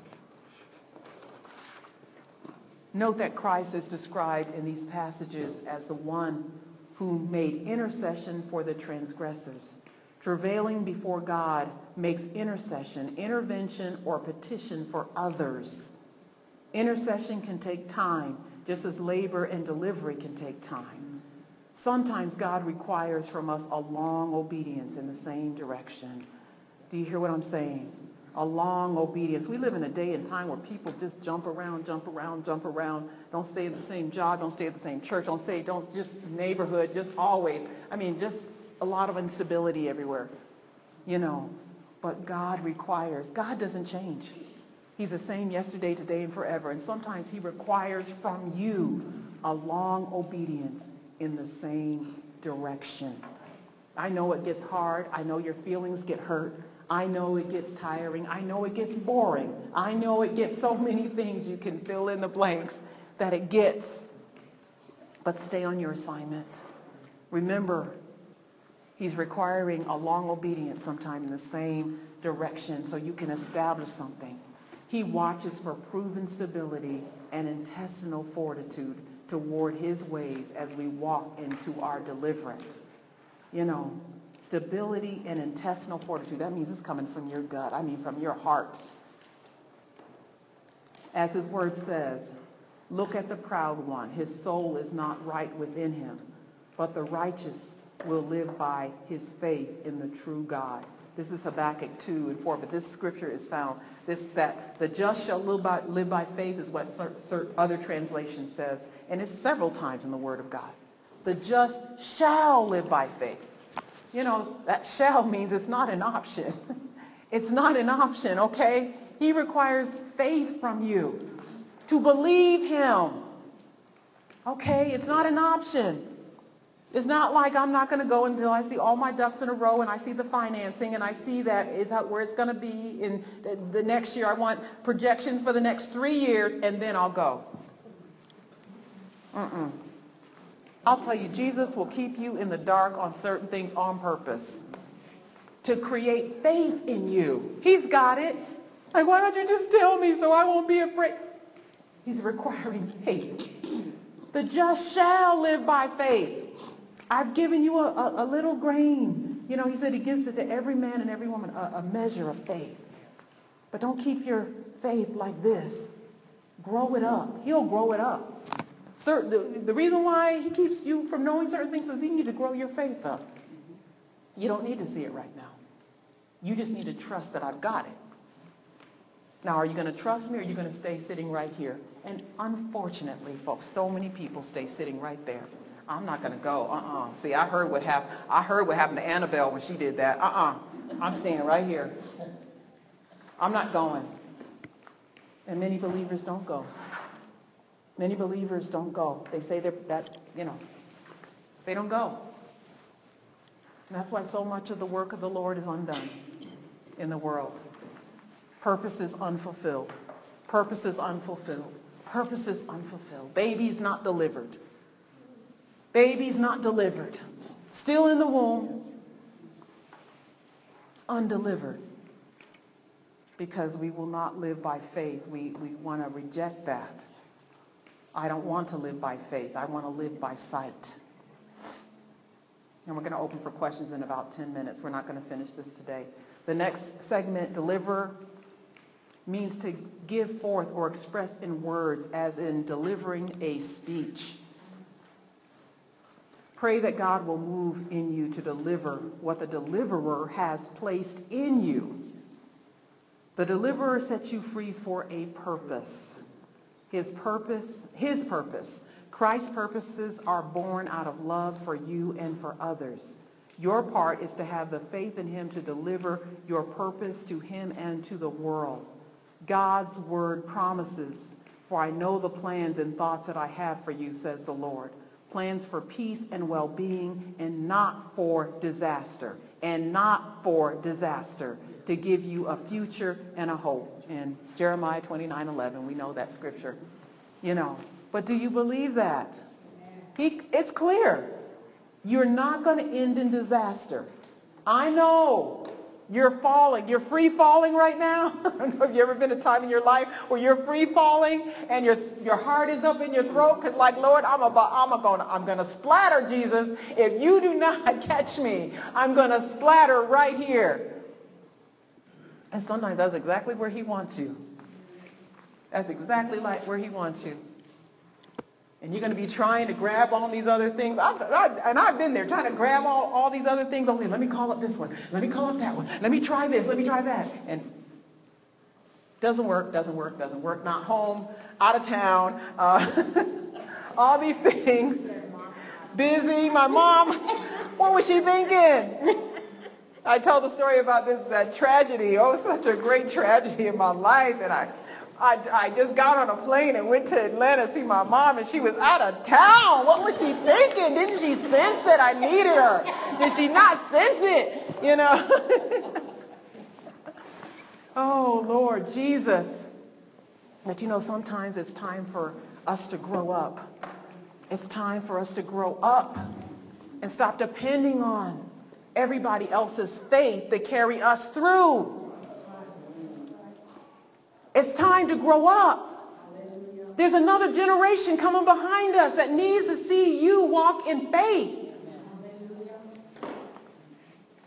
Note that Christ is described in these passages as the one who made intercession for the transgressors. Travailing before God makes intercession, intervention, or petition for others. Intercession can take time, just as labor and delivery can take time. Sometimes God requires from us a long obedience in the same direction. Do you hear what I'm saying? A long obedience. We live in a day and time where people just jump around, jump around, jump around. Don't stay in the same job. Don't stay at the same church. Don't stay, don't just neighborhood, just always. I mean, just a lot of instability everywhere, you know. But God requires, God doesn't change. He's the same yesterday, today, and forever. And sometimes he requires from you a long obedience in the same direction. I know it gets hard. I know your feelings get hurt. I know it gets tiring. I know it gets boring. I know it gets so many things you can fill in the blanks that it gets. But stay on your assignment. Remember, he's requiring a long obedience sometime in the same direction so you can establish something. He watches for proven stability and intestinal fortitude toward his ways as we walk into our deliverance. You know, Stability and intestinal fortitude. That means it's coming from your gut. I mean from your heart. As his word says, look at the proud one. His soul is not right within him, but the righteous will live by his faith in the true God. This is Habakkuk two and four, but this scripture is found, this that the just shall live by, live by faith is what certain, certain other translation says, and it's several times in the Word of God. The just shall live by faith. You know, that shall means it's not an option. It's not an option, okay? He requires faith from you to believe him. Okay? It's not an option. It's not like I'm not going to go until I see all my ducks in a row and I see the financing and I see that it's where it's going to be in the, the next year. I want projections for the next three years and then I'll go. Mm-mm. I'll tell you, Jesus will keep you in the dark on certain things on purpose to create faith in you. He's got it. Like, why don't you just tell me so I won't be afraid? He's requiring faith. The just shall live by faith. I've given you a, a, a little grain. You know, he said he gives it to every man and every woman, a, a measure of faith. But don't keep your faith like this. Grow it up. He'll grow it up. Sir, the, the reason why he keeps you from knowing certain things is he needs to grow your faith up. You don't need to see it right now. You just need to trust that I've got it. Now, are you going to trust me or are you going to stay sitting right here? And unfortunately, folks, so many people stay sitting right there. I'm not going to go. Uh-uh. See, I heard what happened. I heard what happened to Annabelle when she did that. Uh-uh. I'm staying right here. I'm not going. And many believers don't go. Many believers don't go. They say they're that, you know, they don't go. And that's why so much of the work of the Lord is undone in the world. Purpose is unfulfilled. Purpose is unfulfilled. Purpose is unfulfilled. Babies not delivered. Babies not delivered. Still in the womb. Undelivered. Because we will not live by faith. We, we want to reject that. I don't want to live by faith. I want to live by sight. And we're going to open for questions in about ten minutes. We're not going to finish this today. The next segment, deliver, means to give forth or express in words, as in delivering a speech. Pray that God will move in you to deliver what the deliverer has placed in you. The deliverer sets you free for a purpose. His purpose, his purpose. Christ's purposes are born out of love for you and for others. Your part is to have the faith in him to deliver your purpose to him and to the world. God's word promises, for I know the plans and thoughts that I have for you, says the Lord. Plans for peace and well-being and not for disaster. And not for disaster. To give you a future and a hope. In Jeremiah twenty-nine eleven, we know that scripture. You know, but do you believe that? He, it's clear. You're not going to end in disaster. I know you're falling. You're free falling right now. I don't know if you've ever been a time in your life where you're free falling and your your heart is up in your throat because, like, Lord, I'm about I'm going I'm going to splatter, Jesus. If you do not catch me, I'm going to splatter right here. And sometimes that's exactly where he wants you. That's exactly like where he wants you. And you're going to be trying to grab all these other things. I, I, and I've been there trying to grab all, all these other things. Okay, let me call up this one. Let me call up that one. Let me try this. Let me try that. And doesn't work, doesn't work, doesn't work. Not home, out of town. Uh, all these things. Busy. My mom, what was she thinking? I told the story about this that tragedy. Oh, such a great tragedy in my life. And I, I, I just got on a plane and went to Atlanta to see my mom, and she was out of town. What was she thinking? Didn't she sense that I needed her? Did she not sense it? You know? Oh, Lord Jesus. But you know, sometimes it's time for us to grow up. It's time for us to grow up and stop depending on everybody else's faith to carry us through. It's time to grow up. There's another generation coming behind us that needs to see you walk in faith.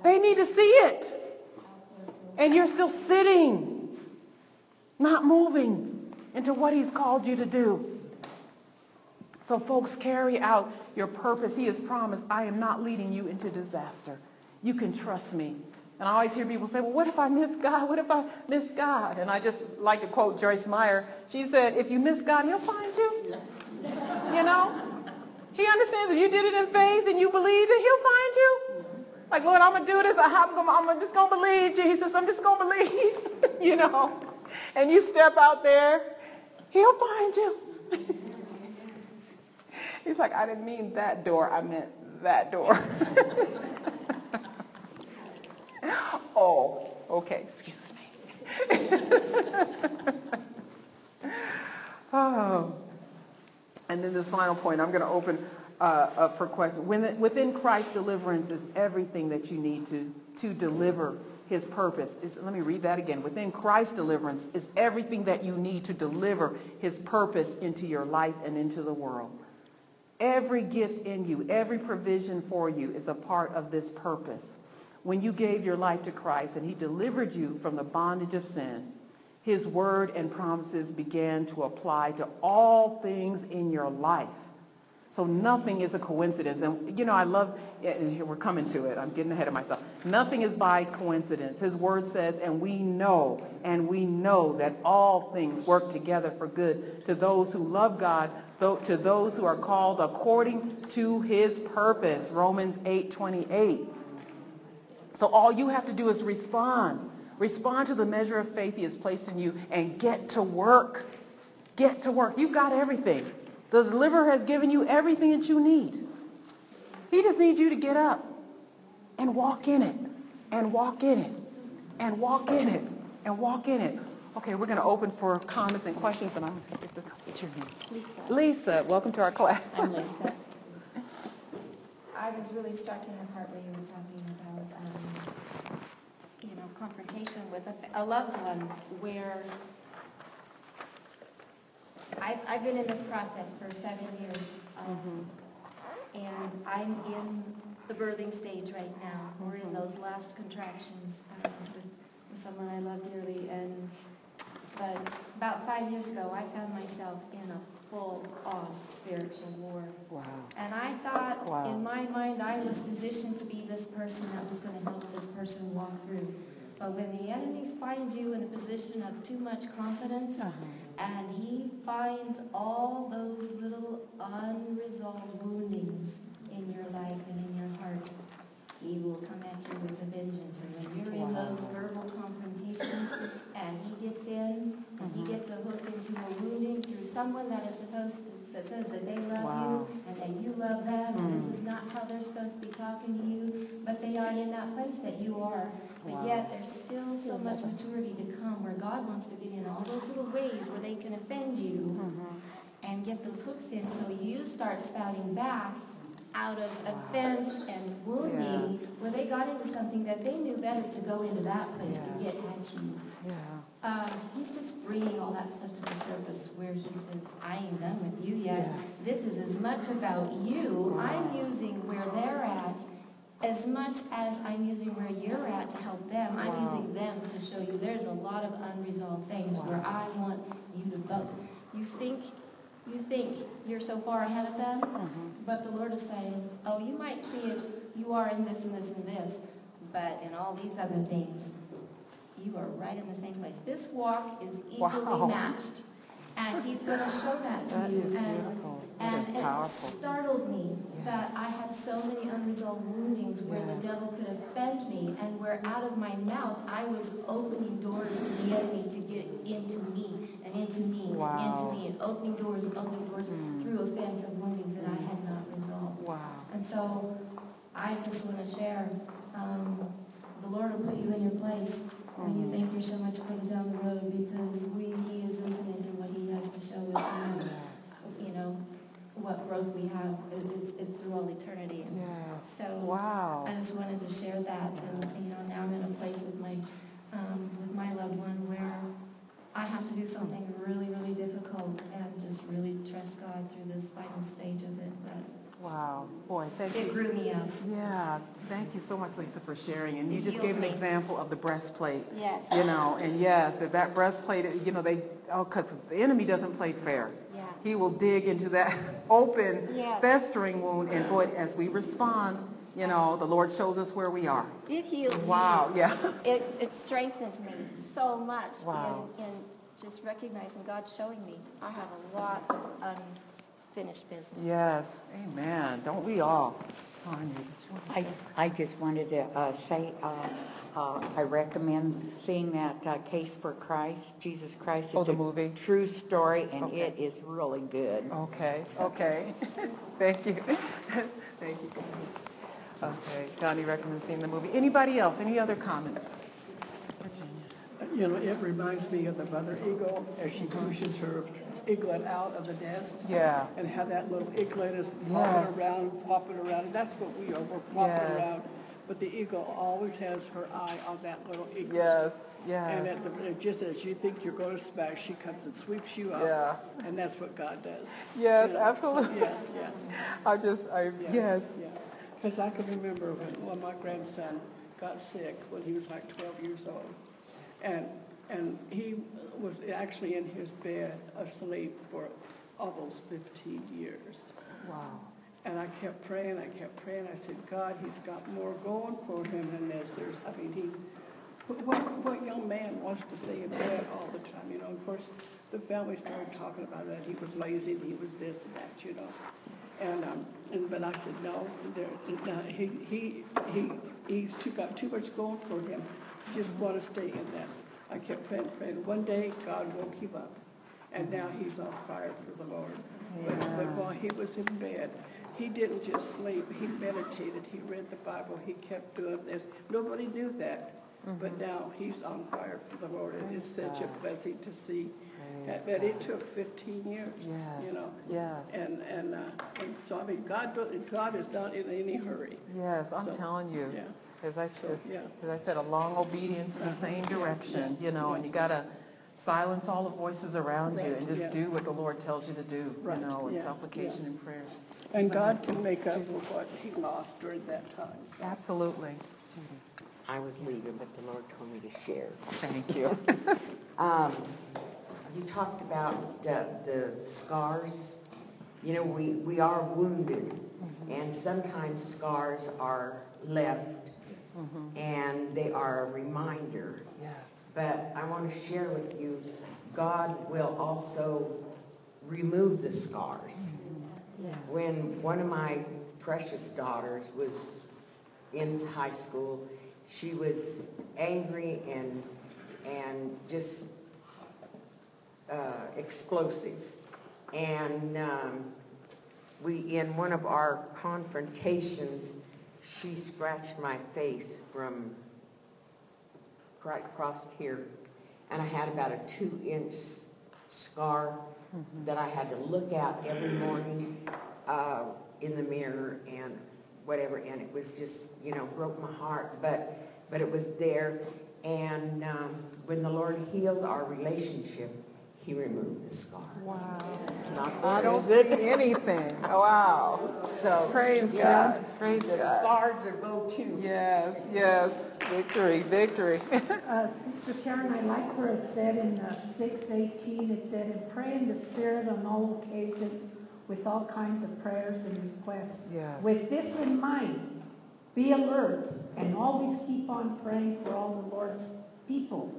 They need to see it. And you're still sitting, not moving into what he's called you to do. So folks, carry out your purpose. He has promised, I am not leading you into disaster. You can trust me. And I always hear people say, well, what if I miss God? What if I miss God? And I just like to quote Joyce Meyer. She said, if you miss God, he'll find you. You know? He understands if you did it in faith and you believed it, he'll find you. Like, Lord, I'm going to do this. I'm, gonna, I'm just going to believe, Jesus. I'm just going to believe, you know. And you step out there, he'll find you. He's like, I didn't mean that door. I meant that door. Oh, okay. Excuse me. Oh. And then this final point, I'm going to open uh, up for questions. When, within Christ's deliverance is everything that you need to, to deliver his purpose. Is, let me read that again. Within Christ's deliverance is everything that you need to deliver his purpose into your life and into the world. Every gift in you, every provision for you is a part of this purpose. When you gave your life to Christ and he delivered you from the bondage of sin, his word and promises began to apply to all things in your life. So nothing is a coincidence. And, you know, I love, and here we're coming to it. I'm getting ahead of myself. Nothing is by coincidence. His word says, and we know, and we know that all things work together for good to those who love God, to those who are called according to his purpose. Romans eight twenty-eight. So all you have to do is respond. Respond to the measure of faith he has placed in you and get to work. Get to work. You've got everything. The deliverer has given you everything that you need. He just needs you to get up and walk in it, and walk in it, and walk in it, and walk in it. Okay, we're going to open for comments and questions, and I'm going to take the, what's your name? Lisa. Lisa, welcome to our class. I'm Lisa. I was really struck in the part where you were talking about, um, you know, confrontation with a, a loved one, where I've, I've been in this process for seven years, um, mm-hmm. and I'm in the birthing stage right now. Mm-hmm. We're in those last contractions uh, with, with someone I love dearly, and but about five years ago, I found myself in a full-on spiritual war. Wow. And I thought, wow. in my mind, I was positioned to be this person that was going to help this person walk through. But when the enemy finds you in a position of too much confidence, uh-huh. and he finds all those little unresolved woundings in your life and in your heart, he will come at you with a vengeance. And when you're wow. in those verbal confrontations, and he gets in, and uh-huh. he gets a hook into a wounding through someone that is supposed to, that says that they love wow. you, and that you love them, mm. and this is not how they're supposed to be talking to you, but they aren't in that place that you are. But wow. yet there's still so much maturity to come where God wants to get in all those little ways where they can offend you mm-hmm. and get those hooks in, so you start spouting back out of offense and wounding, yeah. where they got into something that they knew better to go into that place yeah. to get at you. Yeah. Um, he's just bringing all that stuff to the surface where he says, I ain't done with you yet. Yes. This is as much about you. Wow. I'm using where they're at as much as I'm using where you're at to help them. Wow. I'm using them to show you there's a lot of unresolved things wow. where I want you to both. You think You think you're so far ahead of them, mm-hmm. but the Lord is saying, oh, you might see it, you are in this and this and this, but in all these other things, you are right in the same place. This walk is equally wow. matched, and he's going to show that to that you. And, and it startled me yes. that I had so many unresolved woundings where yes. the devil could offend me, and where out of my mouth I was opening doors to the enemy to get into me, and into me, wow. and into me, and opening doors, opening doors mm. through offense and woundings that I had not resolved. Wow. And so I just want to share, um, the Lord will put you in your place mm-hmm. when you think you're so much further down the road, because we, he is infinite in what he has to show us. And, yes. you know, what growth we have, it's, it's through all eternity. And yes. so wow. I just wanted to share that. And, you know, now I'm in a place with my, um, with my loved one where I have to do something really, really difficult and just really trust God through this final stage of it. But Wow. Boy, thank It you. grew me up. Yeah, thank you so much, Lisa, for sharing. And you It just healed gave an me. example of the breastplate. Yes. You know, and yes, if that breastplate, you know, they, oh, because the enemy doesn't play fair. Yeah. He will dig into that open, Yes. festering wound, and boy, as we respond, you know, the Lord shows us where we are. It healed me. Wow, yeah. It, it strengthened me so much Wow. in, in just recognizing God showing me I have a lot of unfinished business. Yes, amen. Don't we all? Tanya, did you want to I, say? I just wanted to uh, say, uh, uh, I recommend seeing that uh, Case for Christ, Jesus Christ. Oh, It's the a movie? true story, and Okay. it is really good. Okay, okay. Thank you. Thank you. Okay, Connie recommends seeing the movie. Anybody else? Any other comments? Virginia. You know, it reminds me of the mother eagle as she pushes her eaglet out of the nest. Yeah. And how that little eaglet is Yes. flopping around, flopping around. And that's what we are, we're flopping Yes. around. But the eagle always has her eye on that little eaglet. Yes, And yes. at the, it just as you think you're going to smash, she comes and sweeps you up. Yeah. And that's what God does. Yes, You know? absolutely. Yeah, yeah. I just, I, Yeah, yes. Yeah, because I can remember when, when my grandson got sick when he was like twelve years old. And, and he was actually in his bed asleep for almost fifteen years. Wow. And I kept praying, I kept praying. I said, God, he's got more going for him than this. There's, I mean, he's, what, what young man wants to stay in bed all the time? You know, of course, the family started talking about that. He was lazy, and he was this and that, you know. And, um, and but I said, no, there, no he, he, he, he's too, got too much going for him. He just want to stay in that. I kept praying, praying. One day, God woke him up, and now he's on fire for the Lord. But, but while he was in bed, he didn't just sleep. He meditated. He read the Bible. He kept doing this. Nobody knew that. Mm-hmm. But now he's on fire for the Lord. And it's such a blessing to see. That, but it took fifteen years, Yes, you know. yes. And and, uh, and so, I mean, God, God is not in any hurry. Yes, I'm So, telling you. yeah. As I said, yeah. as I said, a long obedience in the same direction, you know, and you gotta silence all the voices around you and just Yeah. do what the Lord tells you to do, you Right, know, in yeah, supplication yeah. and prayer. And God can make up for what he lost during that time. So. Absolutely. Judy. I was leaving, but the Lord told me to share. Thank you. Um, you talked about uh, the scars. You know, we, we are wounded, mm-hmm. and sometimes scars are left, mm-hmm. and they are a reminder. Yes. But I want to share with you, God will also remove the scars. Mm-hmm. Yes. When one of my precious daughters was in high school, she was angry and and just uh, explosive. And um, we, in one of our confrontations, she scratched my face from right across here, and I had about a two-inch scar mm-hmm. that I had to look at every morning uh, in the mirror and whatever, and it was just, you know, broke my heart, but but it was there. And um, when the Lord healed our relationship, he removed the scar. Wow. Not I don't very see anything. Wow. So Praise God. Praise the God. scars are go to. Yes, yes. Victory, victory. Uh, Sister Karen, I like where it said in uh, six eighteen, it said, and pray in the Spirit on all occasions with all kinds of prayers and requests. Yes. With this in mind, be alert and always keep on praying for all the Lord's people.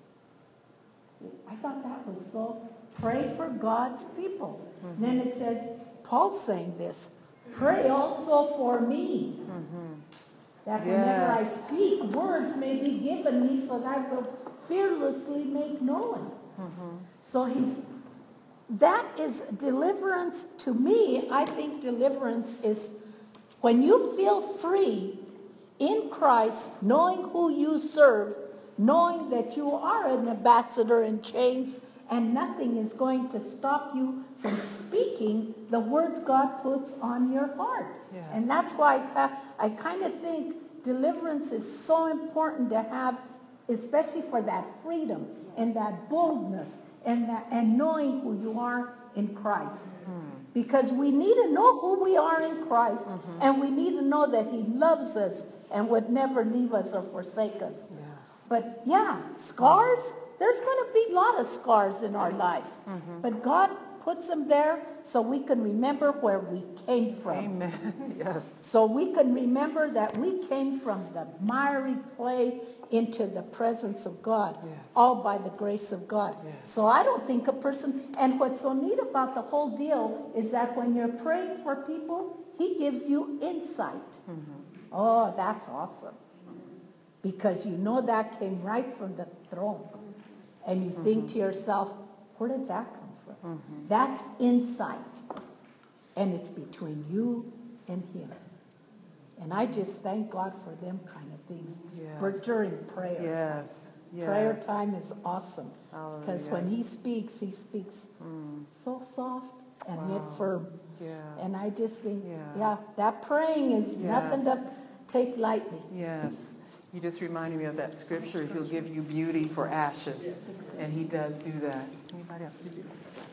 See, I thought that was so, pray for God's people. Mm-hmm. Then it says, Paul's saying this, pray also for me. Mm-hmm. That whenever I speak, words may be given me so that I will fearlessly make known. Mm-hmm. So he's, that is deliverance to me. I think deliverance is when you feel free in Christ, knowing who you serve, knowing that you are an ambassador in chains and nothing is going to stop you from speaking the words God puts on your heart. Yes. And that's why I, I kind of think deliverance is so important to have, especially for that freedom and that boldness and that and knowing who you are in Christ. Hmm. Because we need to know who we are in Christ, and we need to know that he loves us and would never leave us or forsake us. Yes. But yeah, scars, there's going to be a lot of scars in our life. But God puts them there so we can remember where we came from. Amen. Yes. So we can remember that we came from the miry clay into the presence of God, Yes. all by the grace of God. Yes. So I don't think a person, and what's so neat about the whole deal is that when you're praying for people, he gives you insight. Oh, that's awesome. Because you know that came right from the throne. And you think to yourself, where did that come from? That's insight. And it's between you and him. And I just thank God for them kind of things. Yes. For during prayer. Yes. Yes. Prayer time is awesome. Because Hallelujah. when he speaks, he speaks so soft and yet Wow. firm. Yeah. And I just think, Yeah. yeah, that praying is nothing Yes. to take lightly. Yes. You just reminded me of that scripture, he'll give you beauty for ashes. And he does do that. Anybody else? Did you?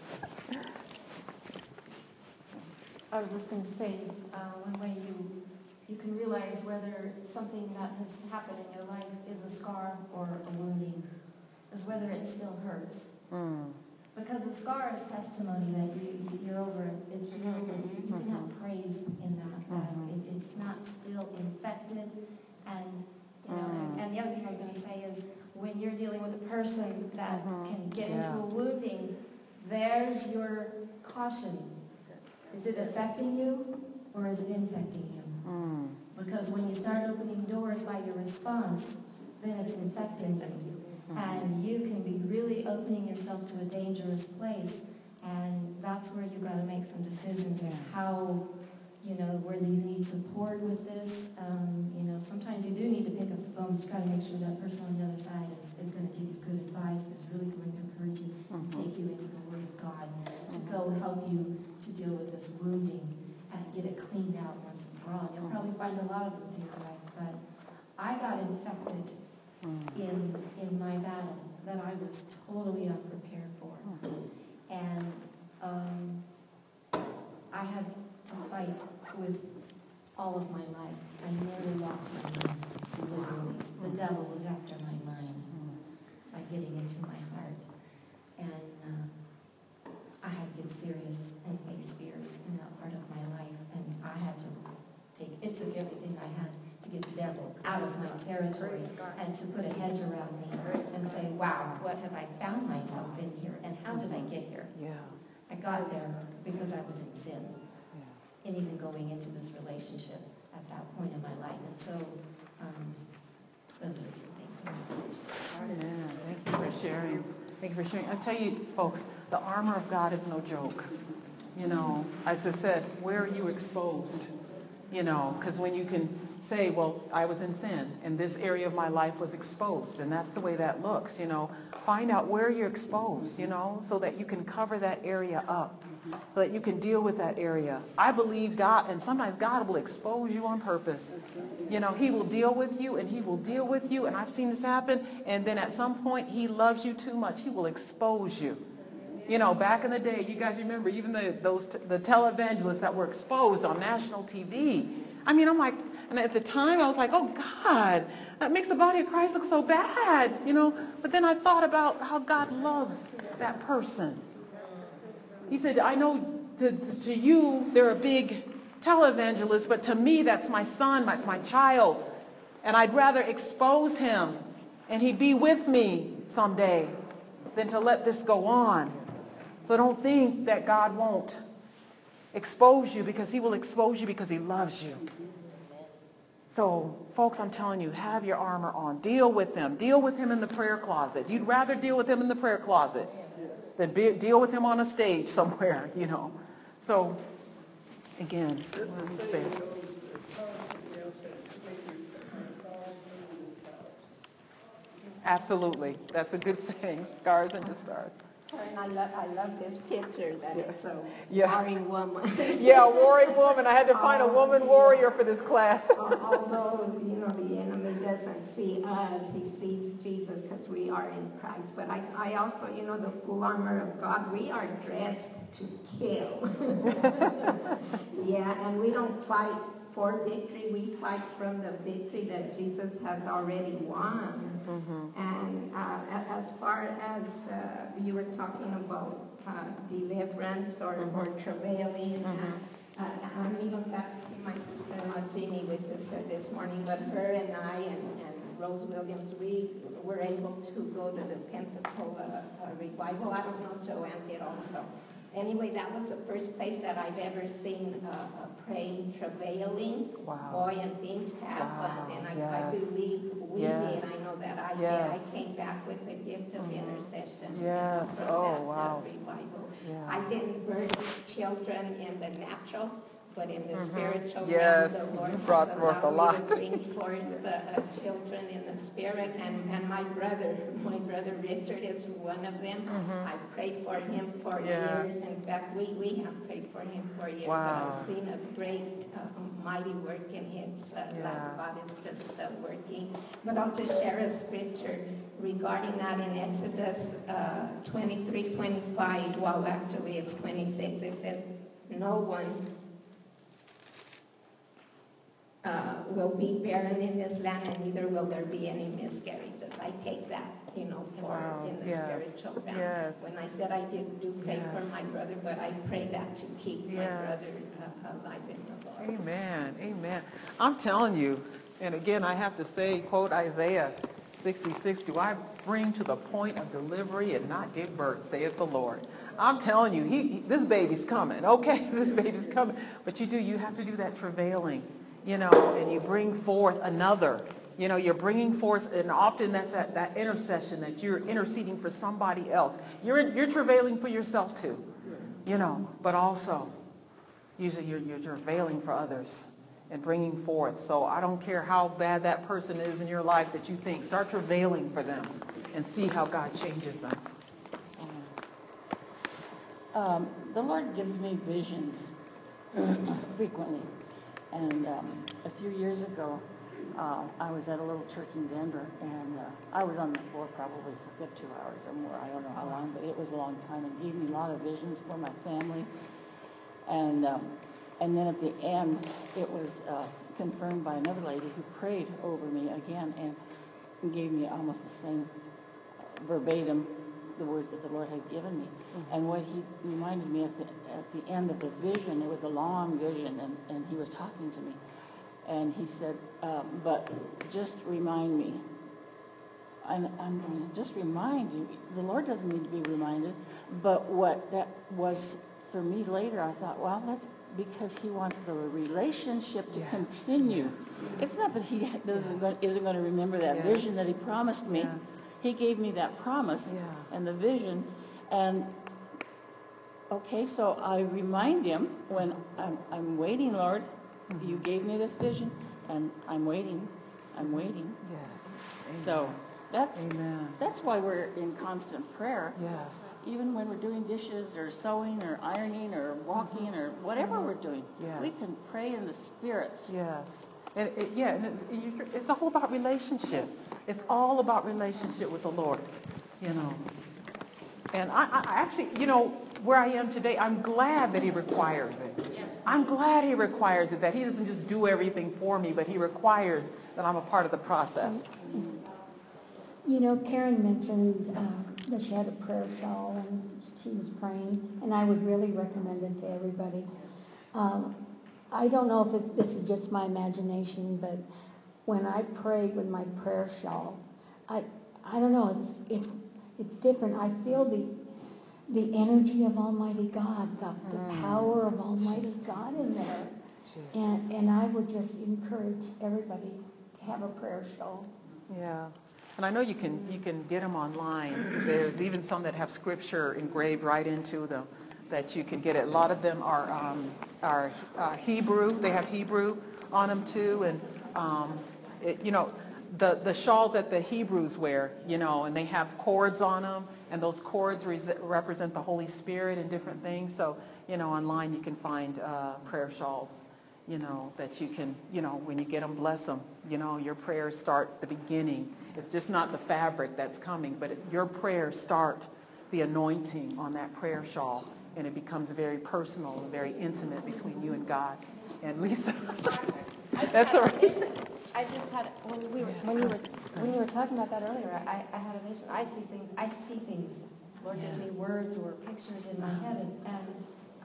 I was just going to say, uh, one way you you can realize whether something that has happened in your life is a scar or a wounding is whether it still hurts. Mm. Because the scar is testimony that you, you're over it, it's healed, and you can have praise in that. that it, it's not still infected. And, you know, and, and the other thing I was going to say is when you're dealing with a person that can get into Yeah. a wounding, there's your caution. Is it affecting you or is it infecting you? Mm. Because when you start opening doors by your response, then it's infecting you. And you can be really opening yourself to a dangerous place. And that's where you've got to make some decisions as how, you know, whether you need support with this. Um, you know, sometimes you do need to pick up the phone. You just got to make sure that person on the other side is, is going to give you good advice, is really going to encourage you and take you into the Word of God, to go help you to deal with this wounding and get it cleaned out once and for all. And you'll probably find a lot of it in your life, but I got infected in in my battle that I was totally unprepared for. And um, I had to fight with all of my life. I nearly lost my mind, literally. The devil was after my mind by getting into my heart. And uh, I had to get serious and face fears in that part of my life. And I had to take, it took everything I had to get the devil out of my territory and to put a hedge around me and say, wow, what have I found myself in here and how did I get here? Yeah. I got there because I was in sin and even going into this relationship at that point in my life. And so um, those are some things. Amen. Thank you for sharing. Thank you for sharing. I tell you, folks, the armor of God is no joke. You know, as I said, where are you exposed? You know, because when you can say, well, I was in sin and this area of my life was exposed, and that's the way that looks, you know, find out where you're exposed, you know, so that you can cover that area up, so that you can deal with that area. I believe God, and sometimes God will expose you on purpose. You know, he will deal with you and he will deal with you, and I've seen this happen, and then at some point he loves you too much. He will expose you. You know, back in the day, you guys remember even the those the televangelists that were exposed on national T V. I mean, I'm like, and at the time I was like, oh God, that makes the body of Christ look so bad, you know. But then I thought about how God loves that person. He said, I know to, to you they're a big televangelist, but to me that's my son, that's my child. And I'd rather expose him and he'd be with me someday than to let this go on. So don't think that God won't expose you, because he will expose you because he loves you. So, folks, I'm telling you, have your armor on. Deal with him. Deal with him in the prayer closet. You'd rather deal with him in the prayer closet than be, deal with him on a stage somewhere, you know. So, again, what does he say? Absolutely. That's a good saying. Scars into stars. And I love, I love this picture that it's a Yeah. warring woman. Yeah, a warring woman. I had to find a woman warrior for this class. Although, you know, the enemy doesn't see us, he sees Jesus because we are in Christ. But I, I also, you know, the full armor of God, we are dressed to kill. Yeah, and we don't fight for victory, we fight from the victory that Jesus has already won. Mm-hmm. And uh, as far as uh, you were talking about uh, deliverance or, mm-hmm. or travailing, mm-hmm. uh, uh, I'm even got to see my sister-in-law Jeannie witnessed her this morning, but her and I and, and Rose Williams, we were able to go to the Pensacola uh, revival. I don't know, Joanne did also. Anyway, that was the first place that I've ever seen uh, uh, praying, travailing. Wow. Boy, and things happened. Wow. And I, yes. I believe we yes. did. I know that I yes. did. I came back with the gift of mm-hmm. intercession. Yes. From oh, that, wow. That revival. Yeah. I didn't birth children in the natural, but in the mm-hmm. spiritual yes. realm, the Lord you brought forth a lot. To bring forth the uh, children in the spirit, and, and my brother, my brother Richard is one of them. Mm-hmm. I prayed for him for yeah. years. In fact, we, we have prayed for him for years. Wow. But I've seen a great, uh, mighty work in his uh, yeah. life. God is just uh, working. But I'll just share a scripture regarding that in Exodus uh, twenty-three, twenty-five. Well, actually, it's twenty-six. It says, "No one Uh, will be barren in this land, and neither will there be any miscarriages." I take that, you know, for wow. in the yes. spiritual realm. Yes. When I said I did do pray yes. for my brother, but I pray that to keep yes. my brother uh, alive in the Lord. Amen. Amen. I'm telling you, and again, I have to say, quote Isaiah sixty-six, "Do I bring to the point of delivery and not give birth, saith the Lord." I'm telling you, he, he this baby's coming. Okay, this baby's coming. But you do, you have to do that travailing. You know, and you bring forth another. You know, you're bringing forth, and often that's that, that intercession that you're interceding for somebody else. You're you're travailing for yourself too, you know, but also usually you're, you're travailing for others and bringing forth. So I don't care how bad that person is in your life that you think, start travailing for them and see how God changes them. Um, the Lord gives me visions frequently. And um, a few years ago, uh, I was at a little church in Denver, and uh, I was on the floor probably for two hours or more. I don't know how long, but it was a long time, and gave me a lot of visions for my family. And um, and then at the end, it was uh, confirmed by another lady who prayed over me again and gave me almost the same verbatim the words that the Lord had given me. Mm-hmm. And what he reminded me at the at the end of the vision, it was a long vision, and, and he was talking to me. And he said, um, but just remind me. And I'm going to just remind you. The Lord doesn't need to be reminded. But what that was for me later, I thought, well, that's because he wants the relationship to yes. continue. Yes. It's not that he doesn't, yes. isn't going to remember that yes. vision that he promised me. Yes. He gave me that promise yeah. and the vision. And, okay, so I remind him when I'm, I'm waiting, Lord, mm-hmm. you gave me this vision, and I'm waiting. I'm waiting. Yes. Amen. So that's Amen. That's why we're in constant prayer. Yes. Even when we're doing dishes or sewing or ironing or walking mm-hmm. or whatever mm-hmm. we're doing, yes. we can pray in the Spirit. Yes. And it, yeah, and it, it's all about relationships. It's all about relationship with the Lord, you know. And I, I actually, you know, where I am today, I'm glad that he requires it. Yes. I'm glad he requires it, that he doesn't just do everything for me, but he requires that I'm a part of the process. You know, Karen mentioned uh, that she had a prayer shawl and she was praying, and I would really recommend it to everybody. Um, I don't know if it, this is just my imagination, but when I prayed with my prayer shawl, I I don't know, it's it's it's different. I feel the the energy of Almighty God, the, the mm. power of Almighty Jesus. God in there. Jesus. And and I would just encourage everybody to have a prayer shawl. Yeah. And I know you can you can get them online. There's even some that have scripture engraved right into them that you can get it. A lot of them are um, are uh, Hebrew. They have Hebrew on them too. And um, it, you know, the, the shawls that the Hebrews wear, you know, and they have cords on them, and those cords re- represent the Holy Spirit and different things. So, you know, online you can find uh, prayer shawls, you know, that you can, you know, when you get them, bless them. You know, your prayers start at the beginning. It's just not the fabric that's coming, but it, your prayers start the anointing on that prayer shawl, and it becomes very personal and very intimate between you and God. And Lisa, that's all right. I just had, when we were, when you were, when you were talking about that earlier, I, I had a vision. I see things, I see things. Lord gives me words or pictures in my head, and, and,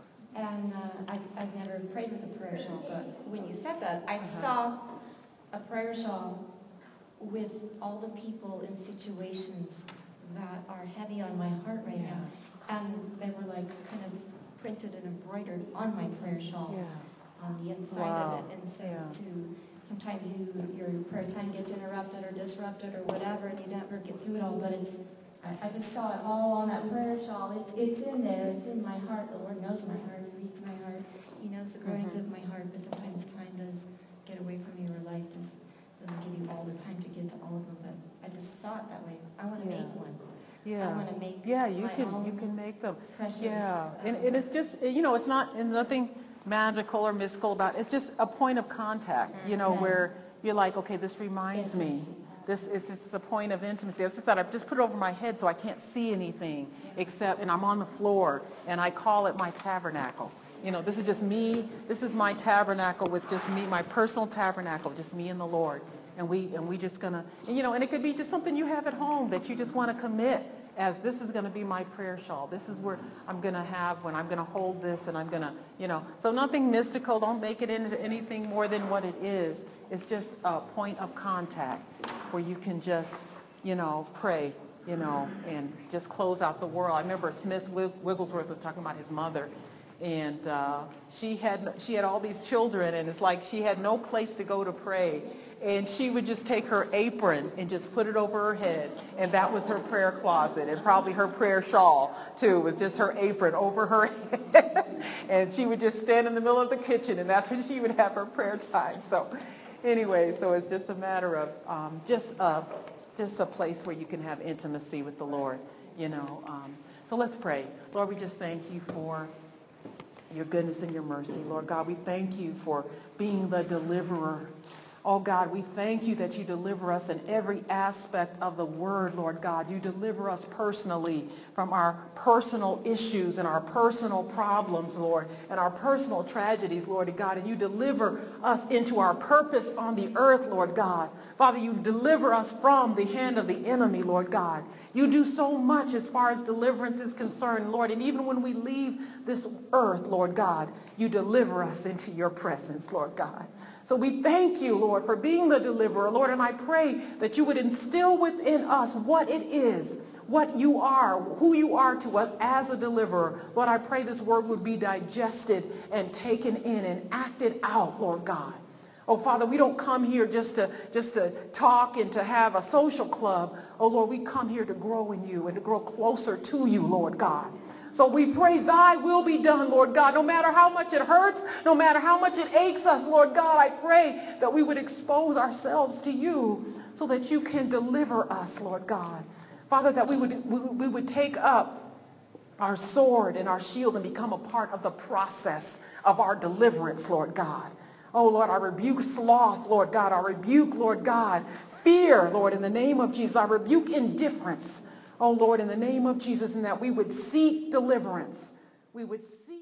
and uh, I, I've never prayed with a prayer shawl, but when you said that, I saw a prayer shawl with all the people in situations that are heavy on my heart right now. And they were like kind of printed and embroidered on my prayer shawl, on the inside Wow. of it. And so Yeah. to sometimes you your prayer time gets interrupted or disrupted or whatever, and you never get through it all. But it's I, I just saw it all on that prayer shawl. It's it's in there. It's in my heart. The Lord knows my heart. He reads my heart. He knows the groanings Mm-hmm. of my heart. But sometimes time does get away from you, or life just doesn't give you all the time to get to all of them. But I just saw it that way. I want to Yeah. make one. Yeah. I want to make Yeah, you my can own you can make them. precious. Yeah, and, uh, and it's just, you know, it's not, and nothing magical or mystical about it. It's just a point of contact, you know, Mhm. where you're like, okay, this reminds me. Intimacy. This is it's a point of intimacy. It's just that I've just put it over my head so I can't see anything except, and I'm on the floor, and I call it my tabernacle. You know, this is just me. This is my tabernacle with just me, my personal tabernacle, just me and the Lord. And we and we just gonna, and, you know, and it could be just something you have at home that you just want to commit as this is going to be my prayer shawl. This is where I'm going to have when I'm going to hold this, and I'm going to, you know, so nothing mystical. Don't make it into anything more than what it is. It's just a point of contact where you can just, you know, pray, you know, and just close out the world. I remember Smith Wigglesworth was talking about his mother, and uh, she had she had all these children, and it's like she had no place to go to pray. And she would just take her apron and just put it over her head, and that was her prayer closet, and probably her prayer shawl too, was just her apron over her head. And she would just stand in the middle of the kitchen, and that's when she would have her prayer time. So anyway, so it's just a matter of um, just a, just a place where you can have intimacy with the Lord, you know. Um, so let's pray. Lord, we just thank you for your goodness and your mercy. Lord God, we thank you for being the deliverer. Oh God, we thank you that you deliver us in every aspect of the word, Lord God. You deliver us personally from our personal issues and our personal problems, Lord, and our personal tragedies, Lord God. And you deliver us into our purpose on the earth, Lord God. Father, you deliver us from the hand of the enemy, Lord God. You do so much as far as deliverance is concerned, Lord. And even when we leave this earth, Lord God, you deliver us into your presence, Lord God. So we thank you, Lord, for being the deliverer, Lord, and I pray that you would instill within us what it is, what you are, who you are to us as a deliverer. Lord, I pray this word would be digested and taken in and acted out, Lord God. Oh, Father, we don't come here just to just to talk and to have a social club. Oh, Lord, we come here to grow in you and to grow closer to you, Lord God. So we pray thy will be done, Lord God. No matter how much it hurts, no matter how much it aches us, Lord God, I pray that we would expose ourselves to you so that you can deliver us, Lord God. Father, that we would, we, we would take up our sword and our shield and become a part of the process of our deliverance, Lord God. Oh, Lord, I rebuke sloth, Lord God. I rebuke, Lord God, fear, Lord, in the name of Jesus. I rebuke indifference. Oh, Lord, in the name of Jesus, and that we would seek deliverance. We would seek